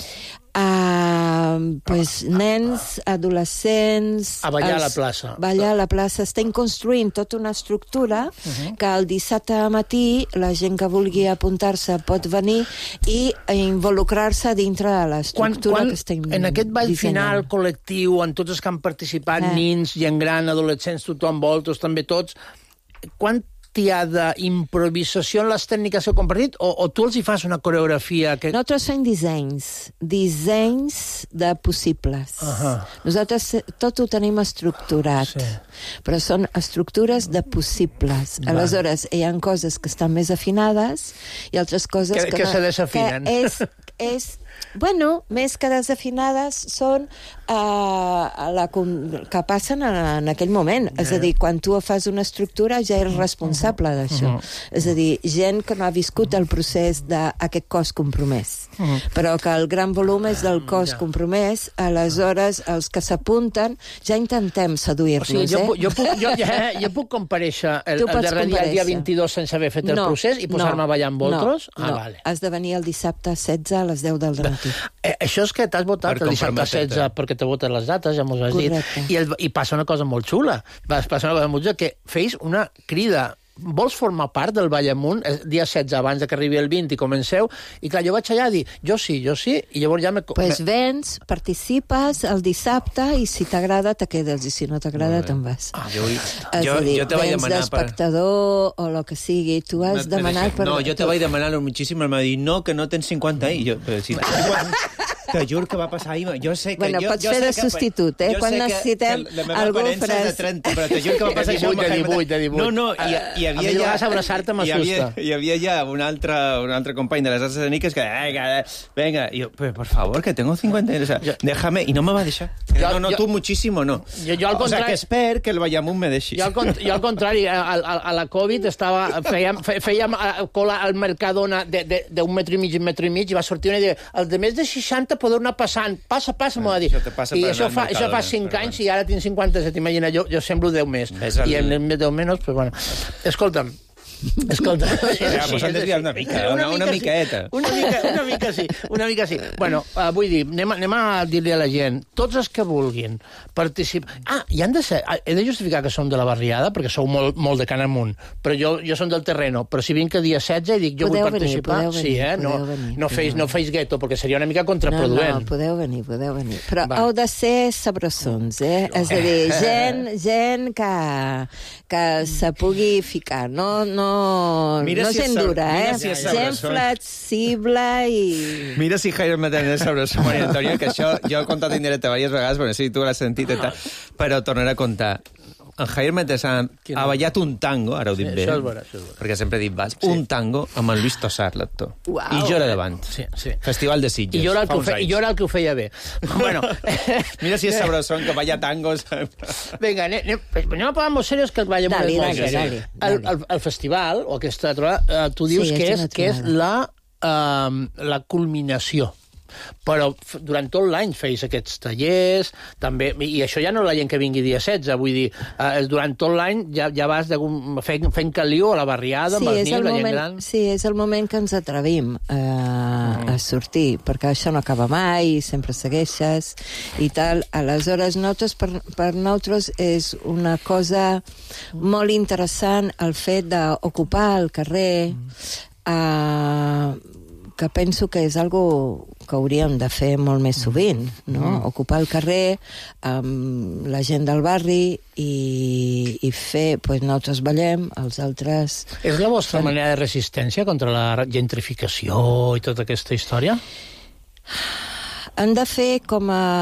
S17: Uh, pues, nens, adolescents...
S16: A ballar els, a la plaça.
S17: Ballar a la plaça. Estem construint tota una estructura uh-huh. que el dissabte a matí la gent que vulgui apuntar-se pot venir i involucrar-se dintre de l'estructura
S16: quan, quan,
S17: que estem
S16: en aquest ball
S17: dissenyant.
S16: final col·lectiu, en tots els que han participat, eh. nins, gent gran, adolescents, tothom, voltos, també tots, quan hi ha d'improvisació en les tècniques que heu compartit, o, o tu els hi fas una coreografia? Que...
S17: Nosaltres fem dissenys, dissenys de possibles. Uh -huh. Nosaltres tot ho tenim estructurat, sí. Però són estructures de possibles. Va. Aleshores, hi ha coses que estan més afinades i altres coses
S16: que,
S17: que,
S16: que
S17: no,
S16: se desafinen.
S17: Que és, és, bueno, més que desafinades són uh, la, que passen en, en aquell moment. Yeah. És a dir, quan tu fas una estructura ja eres responsable d'això. Uh -huh. És a dir, gent que no ha viscut el procés d'aquest cos compromès. Uh -huh. Però que el gran volum és del cos yeah. compromès, aleshores els que s'apunten ja intentem seduir-los,
S16: o sigui, jo,
S17: eh?
S16: Jo puc, jo, ja, jo puc comparèixer el, el darrer dia, el dia vint-i-dos, sense haver fet el
S17: no,
S16: procés i posar-me
S17: no,
S16: a ballar amb vosaltres?
S17: No,
S16: ah,
S17: no.
S16: Vale.
S17: Has de venir el dissabte setze a les deu del matí.
S16: Eh, això és que t'has votat per el dissabte setze perquè t'he votat les dates, ja m'ho has dit. I, el, I passa una cosa molt xula. Passa una cosa molt xula, que feis una crida. Vols formar part del Ballamunt dia setze abans que arribi el vint i comenceu? I clar, jo vaig allà a dir, jo sí, jo sí, i llavors ja... Me...
S17: Pues vens, participes el dissabte i si t'agrada te quedes i si no t'agrada te'n vas.
S5: Ah, jo, jo,
S17: dir,
S5: jo te vaig demanar...
S17: d'espectador per... o el que sigui, tu has no, demanat... Per...
S5: No, jo te vaig demanar moltíssim, em va dir, no, que no tens cinquanta anys. Jo, però, sí, te juro que va passar ahir. Jo sé que...
S17: Bueno,
S5: jo,
S17: pots
S5: jo
S17: fer
S5: sé
S17: de
S5: que,
S17: substitut, eh?
S5: Jo
S17: Quan
S5: sé
S17: necessitem
S5: que, que la meva
S17: algú
S5: aparença és de
S17: fres.
S5: trenta, però te juro que va passar això amb
S16: de
S5: Jaime.
S16: divuit, de divuit.
S5: No, no, hi, hi havia
S16: a mi
S5: ja...
S16: vas abraçar-te
S5: hi havia,
S16: m'assusta.
S5: hi havia ja un altre, un altre company de les altres aniques que... Venga, venga. Y yo, pues, por favor, que tengo cincuenta años. O sea, déjame. Y no me va a dejar.
S16: Jo,
S5: no, no,
S16: jo,
S5: tú muchísimo, no.
S16: Jo, jo al
S5: o sea,
S16: contrari...
S5: que espero que el Ballamunt me deixi.
S16: Jo al, cont jo al contrari, a, a, a la Covid estava, fèiem, fèiem cola al Mercadona d'un metre i mig, un metre i mig, i va sortir una idea, els de més de seixanta podeu anar passant, passa, passa, m'ho va dir. I això fa, això fa cinc anys i ara tinc cinquanta-set, imagina, jo, jo semblo deu més. I en deu menys, pues bueno. Escolta'm, Escolta,
S5: ja, mos han desviat una mica, una, una, una miqueta.
S16: Sí, una mica, una mica sí, una mica sí. Bueno, uh, vull dir, anem, anem a dir-li a la gent, tots els que vulguin participar... Ah, i han de ser... He de justificar que som de la barriada, perquè sou molt, molt de Can Amunt, però jo, jo som del terreno, però si vinc a dia setze i dic jo
S17: podeu
S16: vull participar...
S17: Venir,
S16: sí, eh? No,
S17: venir,
S16: no, feis, no feis gueto, perquè seria una mica contraproduent.
S17: No, no, podeu venir, podeu venir. Però Va. heu de ser sabrosons, eh? És a dir, gent, gent que, que se pugui ficar, no... no
S5: Mira
S17: no
S5: si
S17: gent dura, eh?
S5: Si
S17: gent flexible i...
S5: Mira si Jaime Matena és sabrós, Maria Antònia, que això jo he contat en directe diverses vegades, però no sé si tu l'has sentit i tal, però tornaré a contar. En Jaime Matena ha ballat un tango, ara ho dic
S16: Sí,
S5: bé,
S16: això és vera, això és vera.
S5: perquè sempre he dit vals,
S16: Sí.
S5: un tango amb en Luis Tosar, l'actor.
S16: Uau.
S5: I jo era davant.
S16: Sí, sí.
S5: Festival de Sitges,
S16: I jo era el
S5: fa
S16: que ho
S5: uns
S16: fe... I
S5: anys.
S16: jo era el que ho feia bé. Bueno,
S5: Mira si és sabrosón, que balla tangos.
S16: Vinga, anem, anem, anem a parlar molt serios, que el balla
S17: Dale,
S16: molt
S17: dale,
S16: seriós.
S17: dale,
S16: El, el, el festival, o aquesta trobada, eh, tu dius
S17: Sí,
S16: que,
S17: és
S16: és,
S17: una
S16: que és
S17: trobada.
S16: la, uh, la culminació. Però f- durant tot l'any feis aquests tallers, també, i això ja no la gent que vingui dia setze, vull dir, eh, durant tot l'any ja, ja vas de, fent, fent caliu a la barriada,
S17: Sí,
S16: amb els
S17: és
S16: nins,
S17: el
S16: la gent
S17: moment,
S16: gran...
S17: sí, és el moment que ens atrevim eh, mm. a sortir, perquè això no acaba mai, sempre segueixes i tal. Aleshores, nosaltres, per, per nosaltres és una cosa molt interessant el fet d'ocupar el carrer, eh, que penso que és algo que hauríem de fer molt més sovint, no? Mm. Ocupar el carrer amb la gent del barri i, i fer, pues, nosaltres ballem, els altres...
S16: És la vostra manera de resistència contra la gentrificació i tota aquesta història?
S17: Han de fer com a...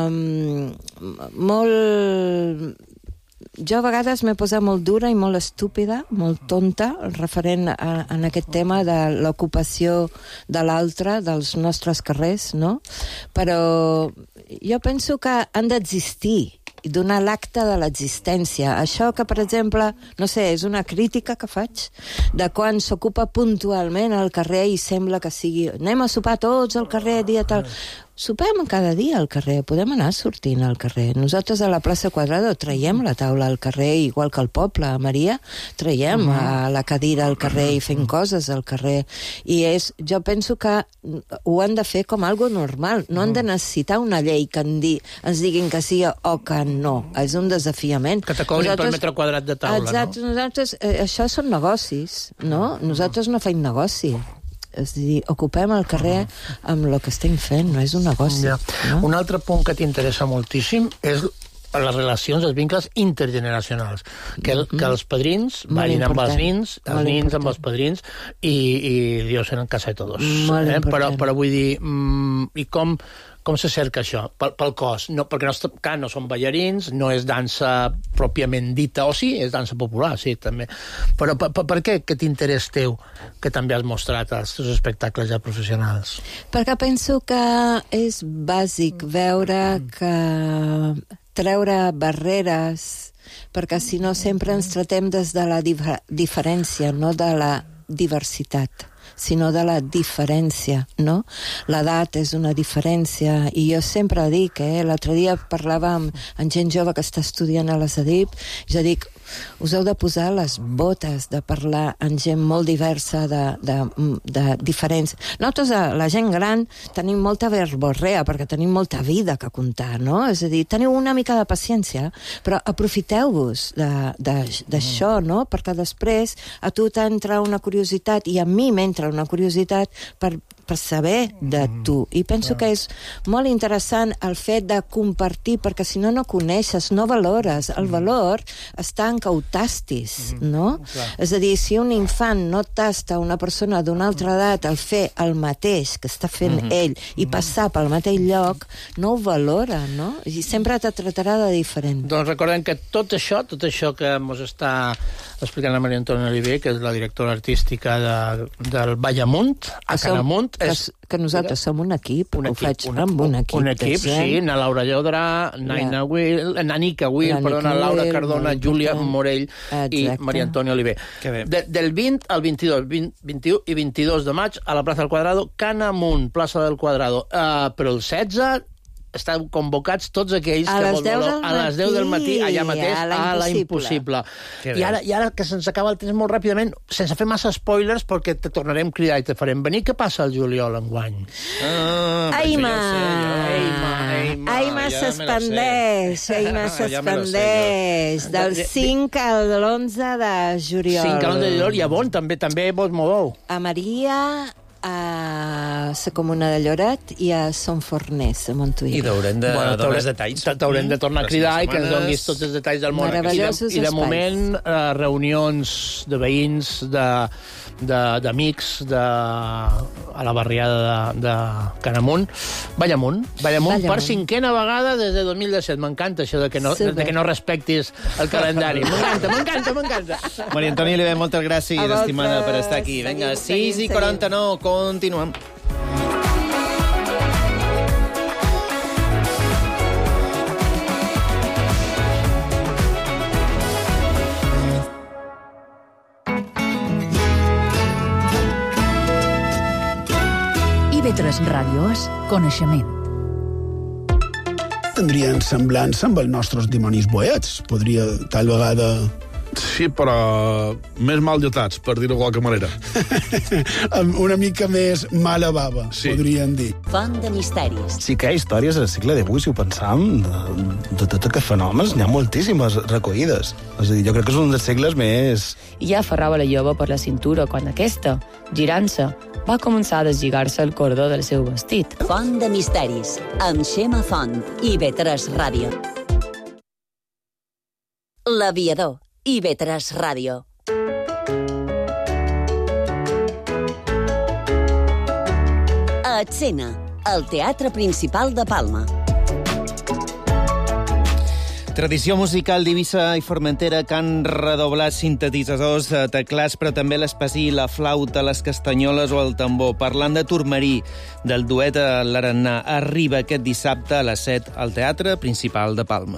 S17: molt... Jo a vegades m'he posat molt dura i molt estúpida, molt tonta, referent a, a aquest tema de l'ocupació de l'altre, dels nostres carrers, no? Però jo penso que han d'existir i donar l'acte de l'existència. Això que, per exemple, no sé, és una crítica que faig de quan s'ocupa puntualment el carrer i sembla que sigui... Anem a sopar tots al carrer, dia tal... Sopem cada dia al carrer, podem anar sortint al carrer. Nosaltres a la plaça Quadrada traiem la taula al carrer, igual que al poble, a Maria, traiem uh -huh. la cadira al carrer i fem coses al carrer. I és, jo penso que ho han de fer com algo normal. No han de necessitar una llei que en di, ens diguin que sí o que no. És un desafiament.
S16: Que te cobrin pel metre quadrat de taula,
S17: exacte,
S16: no?
S17: Nosaltres, eh, això són negocis, no? Nosaltres no fem negoci. És a dir, ocupem el carrer amb el que estem fent, no és un negoci.
S16: Ja.
S17: No?
S16: Un altre punt que t'interessa moltíssim és les relacions, els vincles intergeneracionals, que, el, que els padrins ballin amb els nins, els
S17: Molt
S16: nins
S17: important.
S16: amb els padrins, i, i Dios en casa de todos.
S17: Molt
S16: eh? però,
S17: important.
S16: però vull dir, mm, i com, com se cerca això? Pel, pel cos. No, perquè no, est- clar, no són ballarins, no és dansa pròpiament dita, o sí, és dansa popular, sí, també. Però per, per, per què aquest interès teu, que també has mostrat als teus espectacles ja professionals?
S17: Perquè penso que és bàsic veure que treure barreres, perquè si no sempre ens tratem des de la dif- diferència, no de la diversitat, sinó de la diferència, no? L'edat és una diferència, i jo sempre dic, eh, l'altre dia parlava amb, amb gent jove que està estudiant a les EDIP, i jo dic, us heu de posar les botes de parlar amb gent molt diversa, de, de, de diferents... Nosaltres, la gent gran, tenim molta verborrea, perquè tenim molta vida que contar, no? És a dir, teniu una mica de paciència, però aprofiteu-vos d'això, no? Perquè després a tu t'entra una curiositat, i a mi m'entra una curiositat per per saber de tu. I penso que és molt interessant el fet de compartir, perquè si no, no coneixes, no valores. El valor està en que ho tastis, no? És a dir, si un infant no tasta una persona d'una altra edat el fer el mateix que està fent ell i passar pel mateix lloc, no ho valora, no? I sempre te tratarà de diferent.
S16: Doncs recordem que tot això, tot això que ens està explicant la Maria Antònia Oliver, que és la directora artística de, del Vallamunt, a Canamunt.
S17: Que, és, que nosaltres som un equip, un ho equip, faig un, amb un equip.
S16: Un equip, sí, na Laura Llodra, Naina Will, Nanica Will, perdona, Laura Cardona, Júlia Morell i Maria Antònia Oliver. De, del vint al vint-i-dos, vint, vint-i-u i vint-i-dos de maig a la plaça del Quadrado, Canamunt, plaça del Quadrado. Uh, però el setze estan convocats tots aquells
S17: a
S16: que
S17: les deu
S16: a les deu del matí, allà mateix, a la Impossible. I ara, I ara que se'ns acaba el temps molt ràpidament, sense fer massa spoilers, perquè te tornarem a cridar i te farem venir. Què passa al juliol enguany?
S17: Ah, Aima! Aima! Aima s'expandeix, Aima s'expandeix, del cinc al l'onze de juliol.
S16: cinc al l'onze de juliol, i a Bon també, també vos moveu.
S17: A Maria, a la Comuna de Lloret i a Son Forners, a Montuïri.
S5: I t'haurem de
S16: bueno,
S5: donar els detalls.
S16: T'haurem de tornar a cridar i que ens donis tots els detalls del món.
S17: Meravellosos
S16: I de, i de moment, eh, reunions de veïns, de d'amics de, a la barriada de, de Canamunt. Vallamunt, Vallamunt per cinquena vegada des de dos mil disset. M'encanta això de que no, de que no respectis el calendari. M'encanta, m'encanta, m'encanta.
S5: Maria Antònia Oliver, moltes gràcies, estimada, per estar aquí. Vinga, sis i quaranta-nou, continuem.
S3: I V tres Ràdio és coneixement.
S18: Tindrien semblança amb els nostres dimonis boets. Podria, tal vegada...
S19: Sí, però més mal dotats, per dir-ho de qualque manera.
S18: Una mica més mala bava, sí. Podríem dir.
S11: Font de misteris.
S20: Sí que hi ha històries al segle divuit, si ho pensam, de, de tots aquests fenòmens, n'hi ha moltíssimes recollides. És a dir, jo crec que és un dels segles més...
S21: I ja aferrava la jove per la cintura quan aquesta, girant-se, va començar a deslligar-se el cordó del seu vestit.
S11: Font de misteris, amb Xema Font i V tres Ràdio. L'Aviador, i V tres Ràdio. A Escena, el Teatre Principal de Palma.
S5: Tradició musical d'Eivissa i Formentera que han redoblat sintetitzadors, teclats, però també l'espasí, la flauta, les castanyoles o el tambor. Parlant de Turmerí, del duet a l'Arannà, arriba aquest dissabte a les set al Teatre Principal de Palma.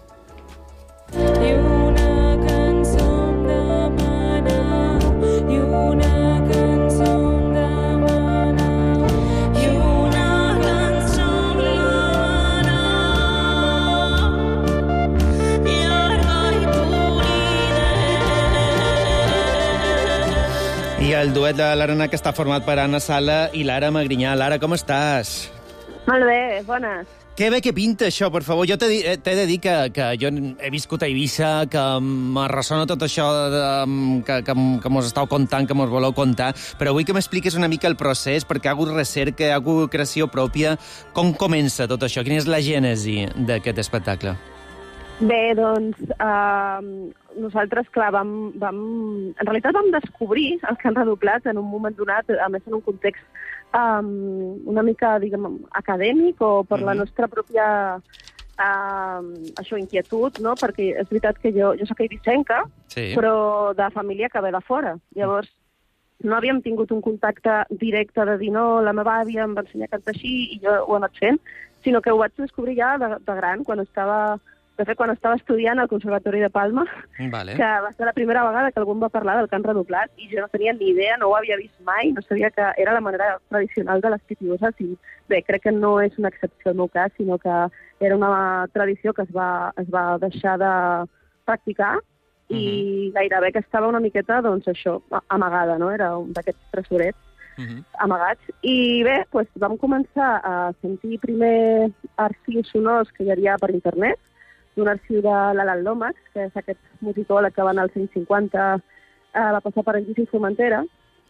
S5: I el duet de l'Arannà que està format per Anna Sala i Lara Magrinyà. Lara, com estàs?
S22: Molt bé, bones.
S5: Que bé que pinta això, per favor. Jo t'he de dir que, que jo he viscut a Eivissa, que me ressona tot això de, que, que, que mos estàu contant, que mos voleu contar, però vull que m'expliquis una mica el procés, perquè hi ha hagut recerca, hi ha hagut creació pròpia. Com comença tot això? Quina és la gènesi d'aquest espectacle?
S22: Bé, doncs, eh, nosaltres, clar, vam, vam... En realitat vam descobrir els que han redoblat en un moment donat, a més en un context um, una mica, diguem, acadèmic o per mm-hmm. la nostra pròpia uh, això, inquietud, no? Perquè és veritat que jo, jo soc eivissenca, sí. Però de família que ve de fora. Llavors, no havíem tingut un contacte directe de dir no, la meva àvia em va ensenyar a cantar així i jo ho he anat fent, sinó que ho vaig descobrir ja de, de gran, quan estava... De fet, quan estava estudiant al Conservatori de Palma, vale. Que va ser la primera vegada que algú em va parlar del cant redoblat i jo no tenia ni idea, no ho havia vist mai, no sabia que era la manera tradicional de les pitioses i bé, crec que no és una excepció al meu cas, sinó que era una tradició que es va, es va deixar de practicar i uh-huh. gairebé que estava una miqueta, doncs això, amagada, no? Era un d'aquests tresorets uh-huh. amagats. I bé, doncs vam començar a sentir primer arxius sonors que hi havia per internet, d'un arxiu de l'Alan Lomax, que és aquest musicòleg que va anar als cent cinquanta, eh, va passar per Eivissa i Formentera,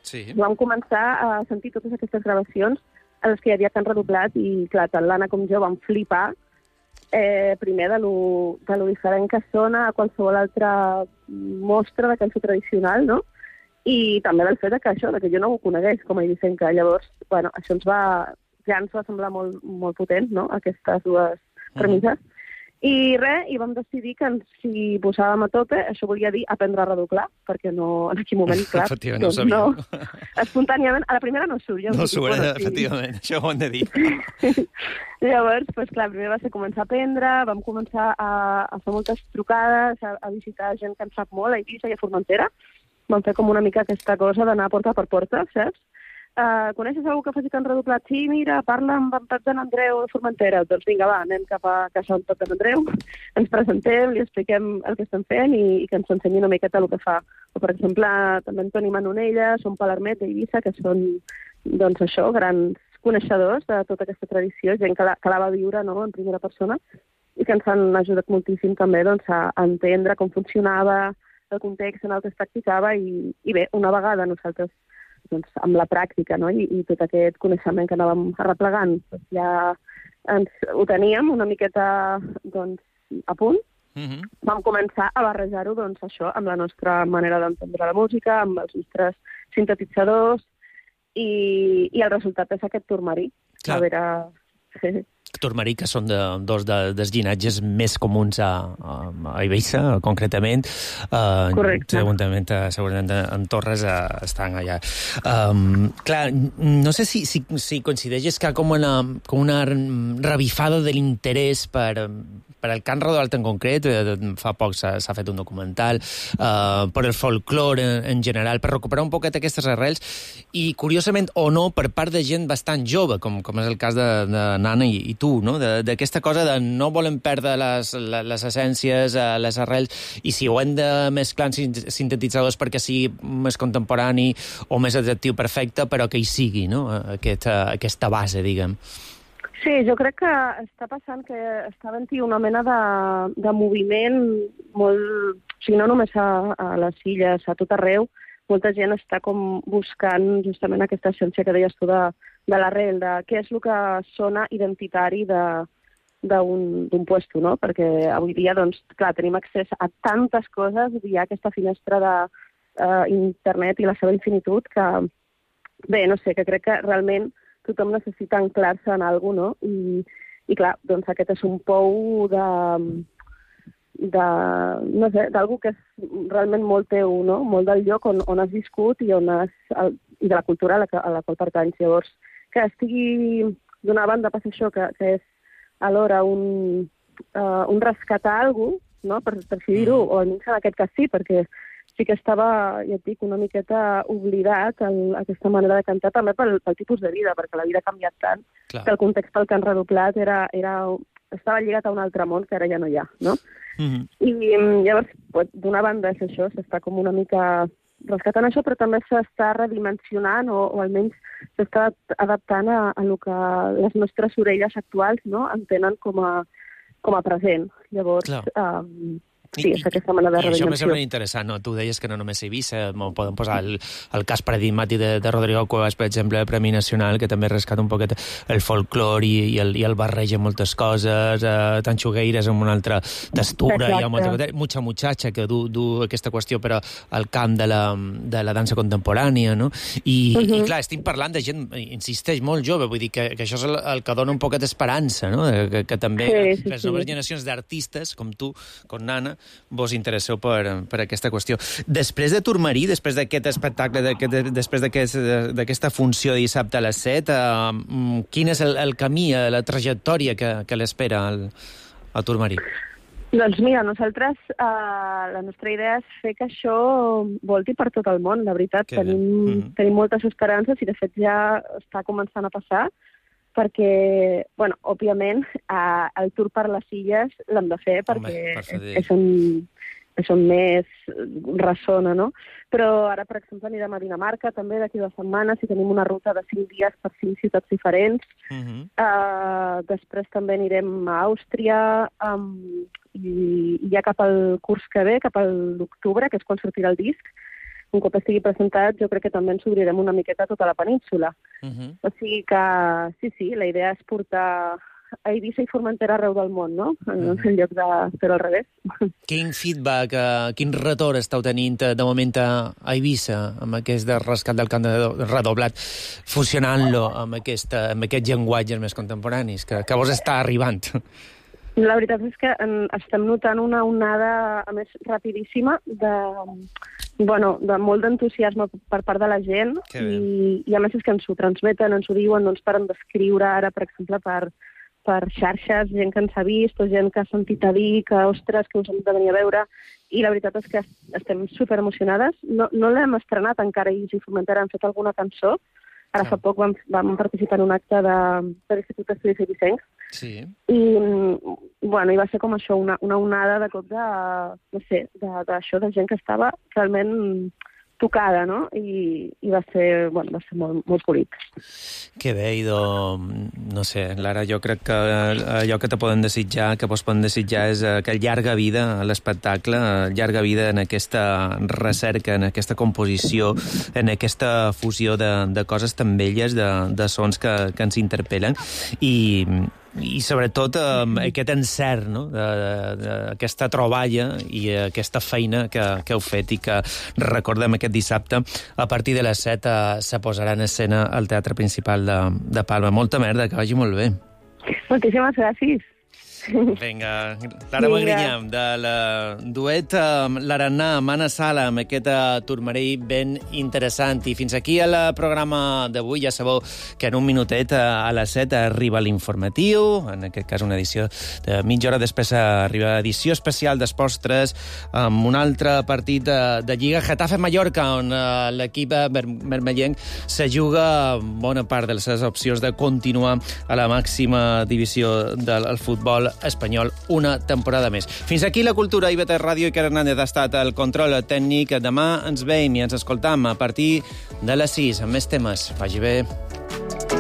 S5: sí.
S22: vam començar a sentir totes aquestes gravacions en les que hi havia cant redoblat i, clar, tant l'Anna com jo vam flipar eh, primer de lo, de lo diferent que sona a qualsevol altra mostra de cançó tradicional, no? I també del fet que això, que jo no ho conegués com a eivissenca. Llavors, bueno, això ens va, ja ens va semblar molt, molt potent, no?, aquestes dues premisses. Mm. I res, i vam decidir que si posàvem a tope, això volia dir aprendre a redoblar, perquè no, en aquell moment, clar,
S5: efectivament, no ho sabíem.
S22: No, espontàniament, a la primera no surt. Ja
S5: no surt, bueno, efectivament, sí. Això ho hem de dir.
S22: Llavors, pues, clar, primer va ser començar a aprendre, vam començar a, a fer moltes trucades, a, a visitar gent que en sap molt, a Eivissa i a Formentera. Vam fer com una mica aquesta cosa d'anar porta per porta, saps? Uh, coneixes algú que faci cant redoblat? Sí, mira, parla amb en Pep de Andreu de Formentera. Doncs vinga, va, anem cap a casa del Pep de Andreu, ens presentem, li expliquem el que estem fent i, i que ens ensenyi una miqueta el que fa. O, per exemple, també en Toni Manonella, som Palarmet d'Eivissa, que són, doncs això, grans coneixedors de tota aquesta tradició, gent que la, que la va viure, no?, en primera persona, i que ens han ajudat moltíssim també, doncs, a entendre com funcionava el context en el que es practicava i, i bé, una vegada nosaltres doncs, amb la pràctica, no?, I, i tot aquest coneixement que anàvem arreplegant, doncs ja ens ho teníem una miqueta doncs, a punt. Mm-hmm. Vam començar a barrejar-ho doncs, això amb la nostra manera d'entendre la música, amb els nostres sintetitzadors, i, i el resultat és aquest turmarí.
S5: Clar.
S22: A veure...
S5: Turmarí, que són de, dos de, dels llinatges més comuns a, a, a Eivissa, concretament. Uh,
S22: Correcte.
S5: Segurament, segurament en Torres uh, estan allà. Um, clar, no sé si, si, si coincideix que com una, com una revifada de l'interès per, per el cant redoblat en concret. Fa poc s'ha fet un documental, uh, per el folclore en, en general, per recuperar un poquet aquestes arrels, i curiosament o no, per part de gent bastant jove, com, com és el cas de, de Nana i, i tu, no? D'aquesta cosa de no volem perdre les, les, les essències, les arrels, i si ho hem de mesclar en sintetitzadors perquè sigui més contemporani o més atractiu, perfecte, però que hi sigui, no?, Aquest, aquesta base, diguem.
S22: Sí, jo crec que està passant que està havent-hi una mena de, de moviment molt... O sigui, no només a, a les illes, a tot arreu, molta gent està com buscant justament aquesta essència que deies tu de, de l'arrel, de què és el que sona identitari d'un puesto, no? Perquè avui dia, doncs, clar, tenim accés a tantes coses, hi ha aquesta finestra d'internet uh, i la seva infinitud que, bé, no sé, que crec que realment tothom necessita anclar-se en alguna cosa, no? I, i clar, doncs aquest és un pou de... de, no sé, d'algú que és realment molt teu, no? Molt del lloc on, on has viscut i, on has, el, i de la cultura a la, a la qual pertanys. Llavors, que estigui d'una banda passa això, que, que és alhora un, uh, un rescatar alguna cosa, no? Per, per si dir-ho, o almenys en aquest cas sí, perquè sí que estava, ja et dic, una miqueta oblidat el, aquesta manera de cantar, també pel, pel tipus de vida, perquè la vida ha canviat tant, Clar. Que el context pel cant redoblat era, era, estava lligat a un altre món que ara ja no hi ha, no? Mm-hmm. I llavors, pues, d'una banda és això, s'està com una mica rescatant això, però també s'està redimensionant o, o almenys s'està adaptant a, a lo que les nostres orelles actuals, no?, entenen com a, com a present. Llavors, um, sí, és aquesta manera de redimensió.
S5: I això me sembla interessant, no? Tu deies que no només a Eivissa, podem posar el, el cas paradigmàtic de, de Rodrigo Cuevas, per exemple, el Premi Nacional, que també rescata un poquet el folclore i, i, el, i el barreja moltes coses, eh, Tanxugueires amb una altra textura, Exacte. Hi ha molta, mucha muchacha que du, du aquesta qüestió però al camp de la, de la dansa contemporània, no? I, uh-huh. i clar, estem parlant de gent, insisteix, molt jove, vull dir que, que això és el, el que dona un poquet d'esperança, no? Que, que també sí, sí, les noves sí. generacions d'artistes, com tu, com Nana, vos interesseu per, per aquesta qüestió. Després de Turmarí, després d'aquest espectacle, d'aquest, després d'aquesta funció de dissabte a les set, eh, quin és el, el camí, la trajectòria que, que l'espera al, al Turmarí?
S22: Doncs mira, nosaltres, eh, la nostra idea és fer que això volti per tot el món, la veritat. Que tenim, mm-hmm. tenim moltes esperances i, de fet, ja està començant a passar, perquè, bueno, òbviament, eh, el tour per les illes l'hem de fer perquè Home, és, on, és on més ressona, no? Però ara, per exemple, anirem a Dinamarca també d'aquí dues setmanes i tenim una ruta de cinc dies per cinc ciutats diferents. Uh-huh. Uh, després també anirem a Àustria um, i, i ja cap al curs que ve, cap a l'octubre, que és quan sortirà el disc, un cop estigui presentat, jo crec que també ens obrirem una miqueta a tota la península.
S5: Uh-huh.
S22: O sigui que, sí, sí, la idea és portar a Eivissa i Formentera arreu del món, no? En, uh-huh. en lloc de fer-ho al revés.
S5: Quin feedback, uh, quin retorn esteu tenint de moment a Eivissa amb aquest de rescat del cant de redoblat, fusionant-lo amb, aquesta, amb aquests llenguatges més contemporanis que, que vos està arribant?
S22: La veritat és que en, estem notant una onada, a més, rapidíssima de, bueno, de molt d'entusiasme per part de la gent i, i a més és que ens ho transmeten, ens ho diuen, no ens paren d'escriure ara, per exemple, per, per xarxes, gent que ens ha vist o gent que ha sentit a dir que, ostres, que us hem de venir a veure, i la veritat és que estem superemocionades. No, no l'hem estrenat encara i si Formentera han fet alguna cançó. Ara ah. fa poc vam, vam participar en un acte de, de l'Institut d'Estudis Eivissencs.
S5: Sí.
S22: I, bueno, i va ser com això, una, una onada de cop de, no sé, d'això, de, de gent que estava realment tocada, no? I, i va ser, bueno, va ser molt, molt bonic.
S5: Que bé, idò, no sé, Lara, jo crec que allò que te poden desitjar, que vos poden desitjar és que llarga vida a l'espectacle, llarga vida en aquesta recerca, en aquesta composició, en aquesta fusió de, de coses tan belles, de, de sons que, que ens interpel·len, i i sobretot eh, aquest encert, no? d'aquesta troballa i aquesta feina que, que heu fet i que recordem aquest dissabte a partir de les set eh, se posarà en escena al Teatre Principal de, de Palma. Molta merda, que vagi molt bé.
S22: Moltíssimes gràcies.
S5: Vinga, Lara Magrinyà, de la duet amb l'Arannà, Mana Sala, amb aquest turmarell ben interessant. I fins aquí el programa d'avui. Ja sabeu que en un minutet a les set arriba l'informatiu, en aquest cas una edició de mitja hora. Després arriba l'edició especial d'Esports tres amb un altre partit de, de Lliga, Getafe-Mallorca, on l'equip vermellenc se juga bona part de les seves opcions de continuar a la màxima divisió del futbol espanyol una temporada més. Fins aquí la cultura. I B T Ràdio i Karen Hernández ha estat el control tècnic. Demà ens veiem i ens escoltam a partir de les sis amb més temes. Vagi bé.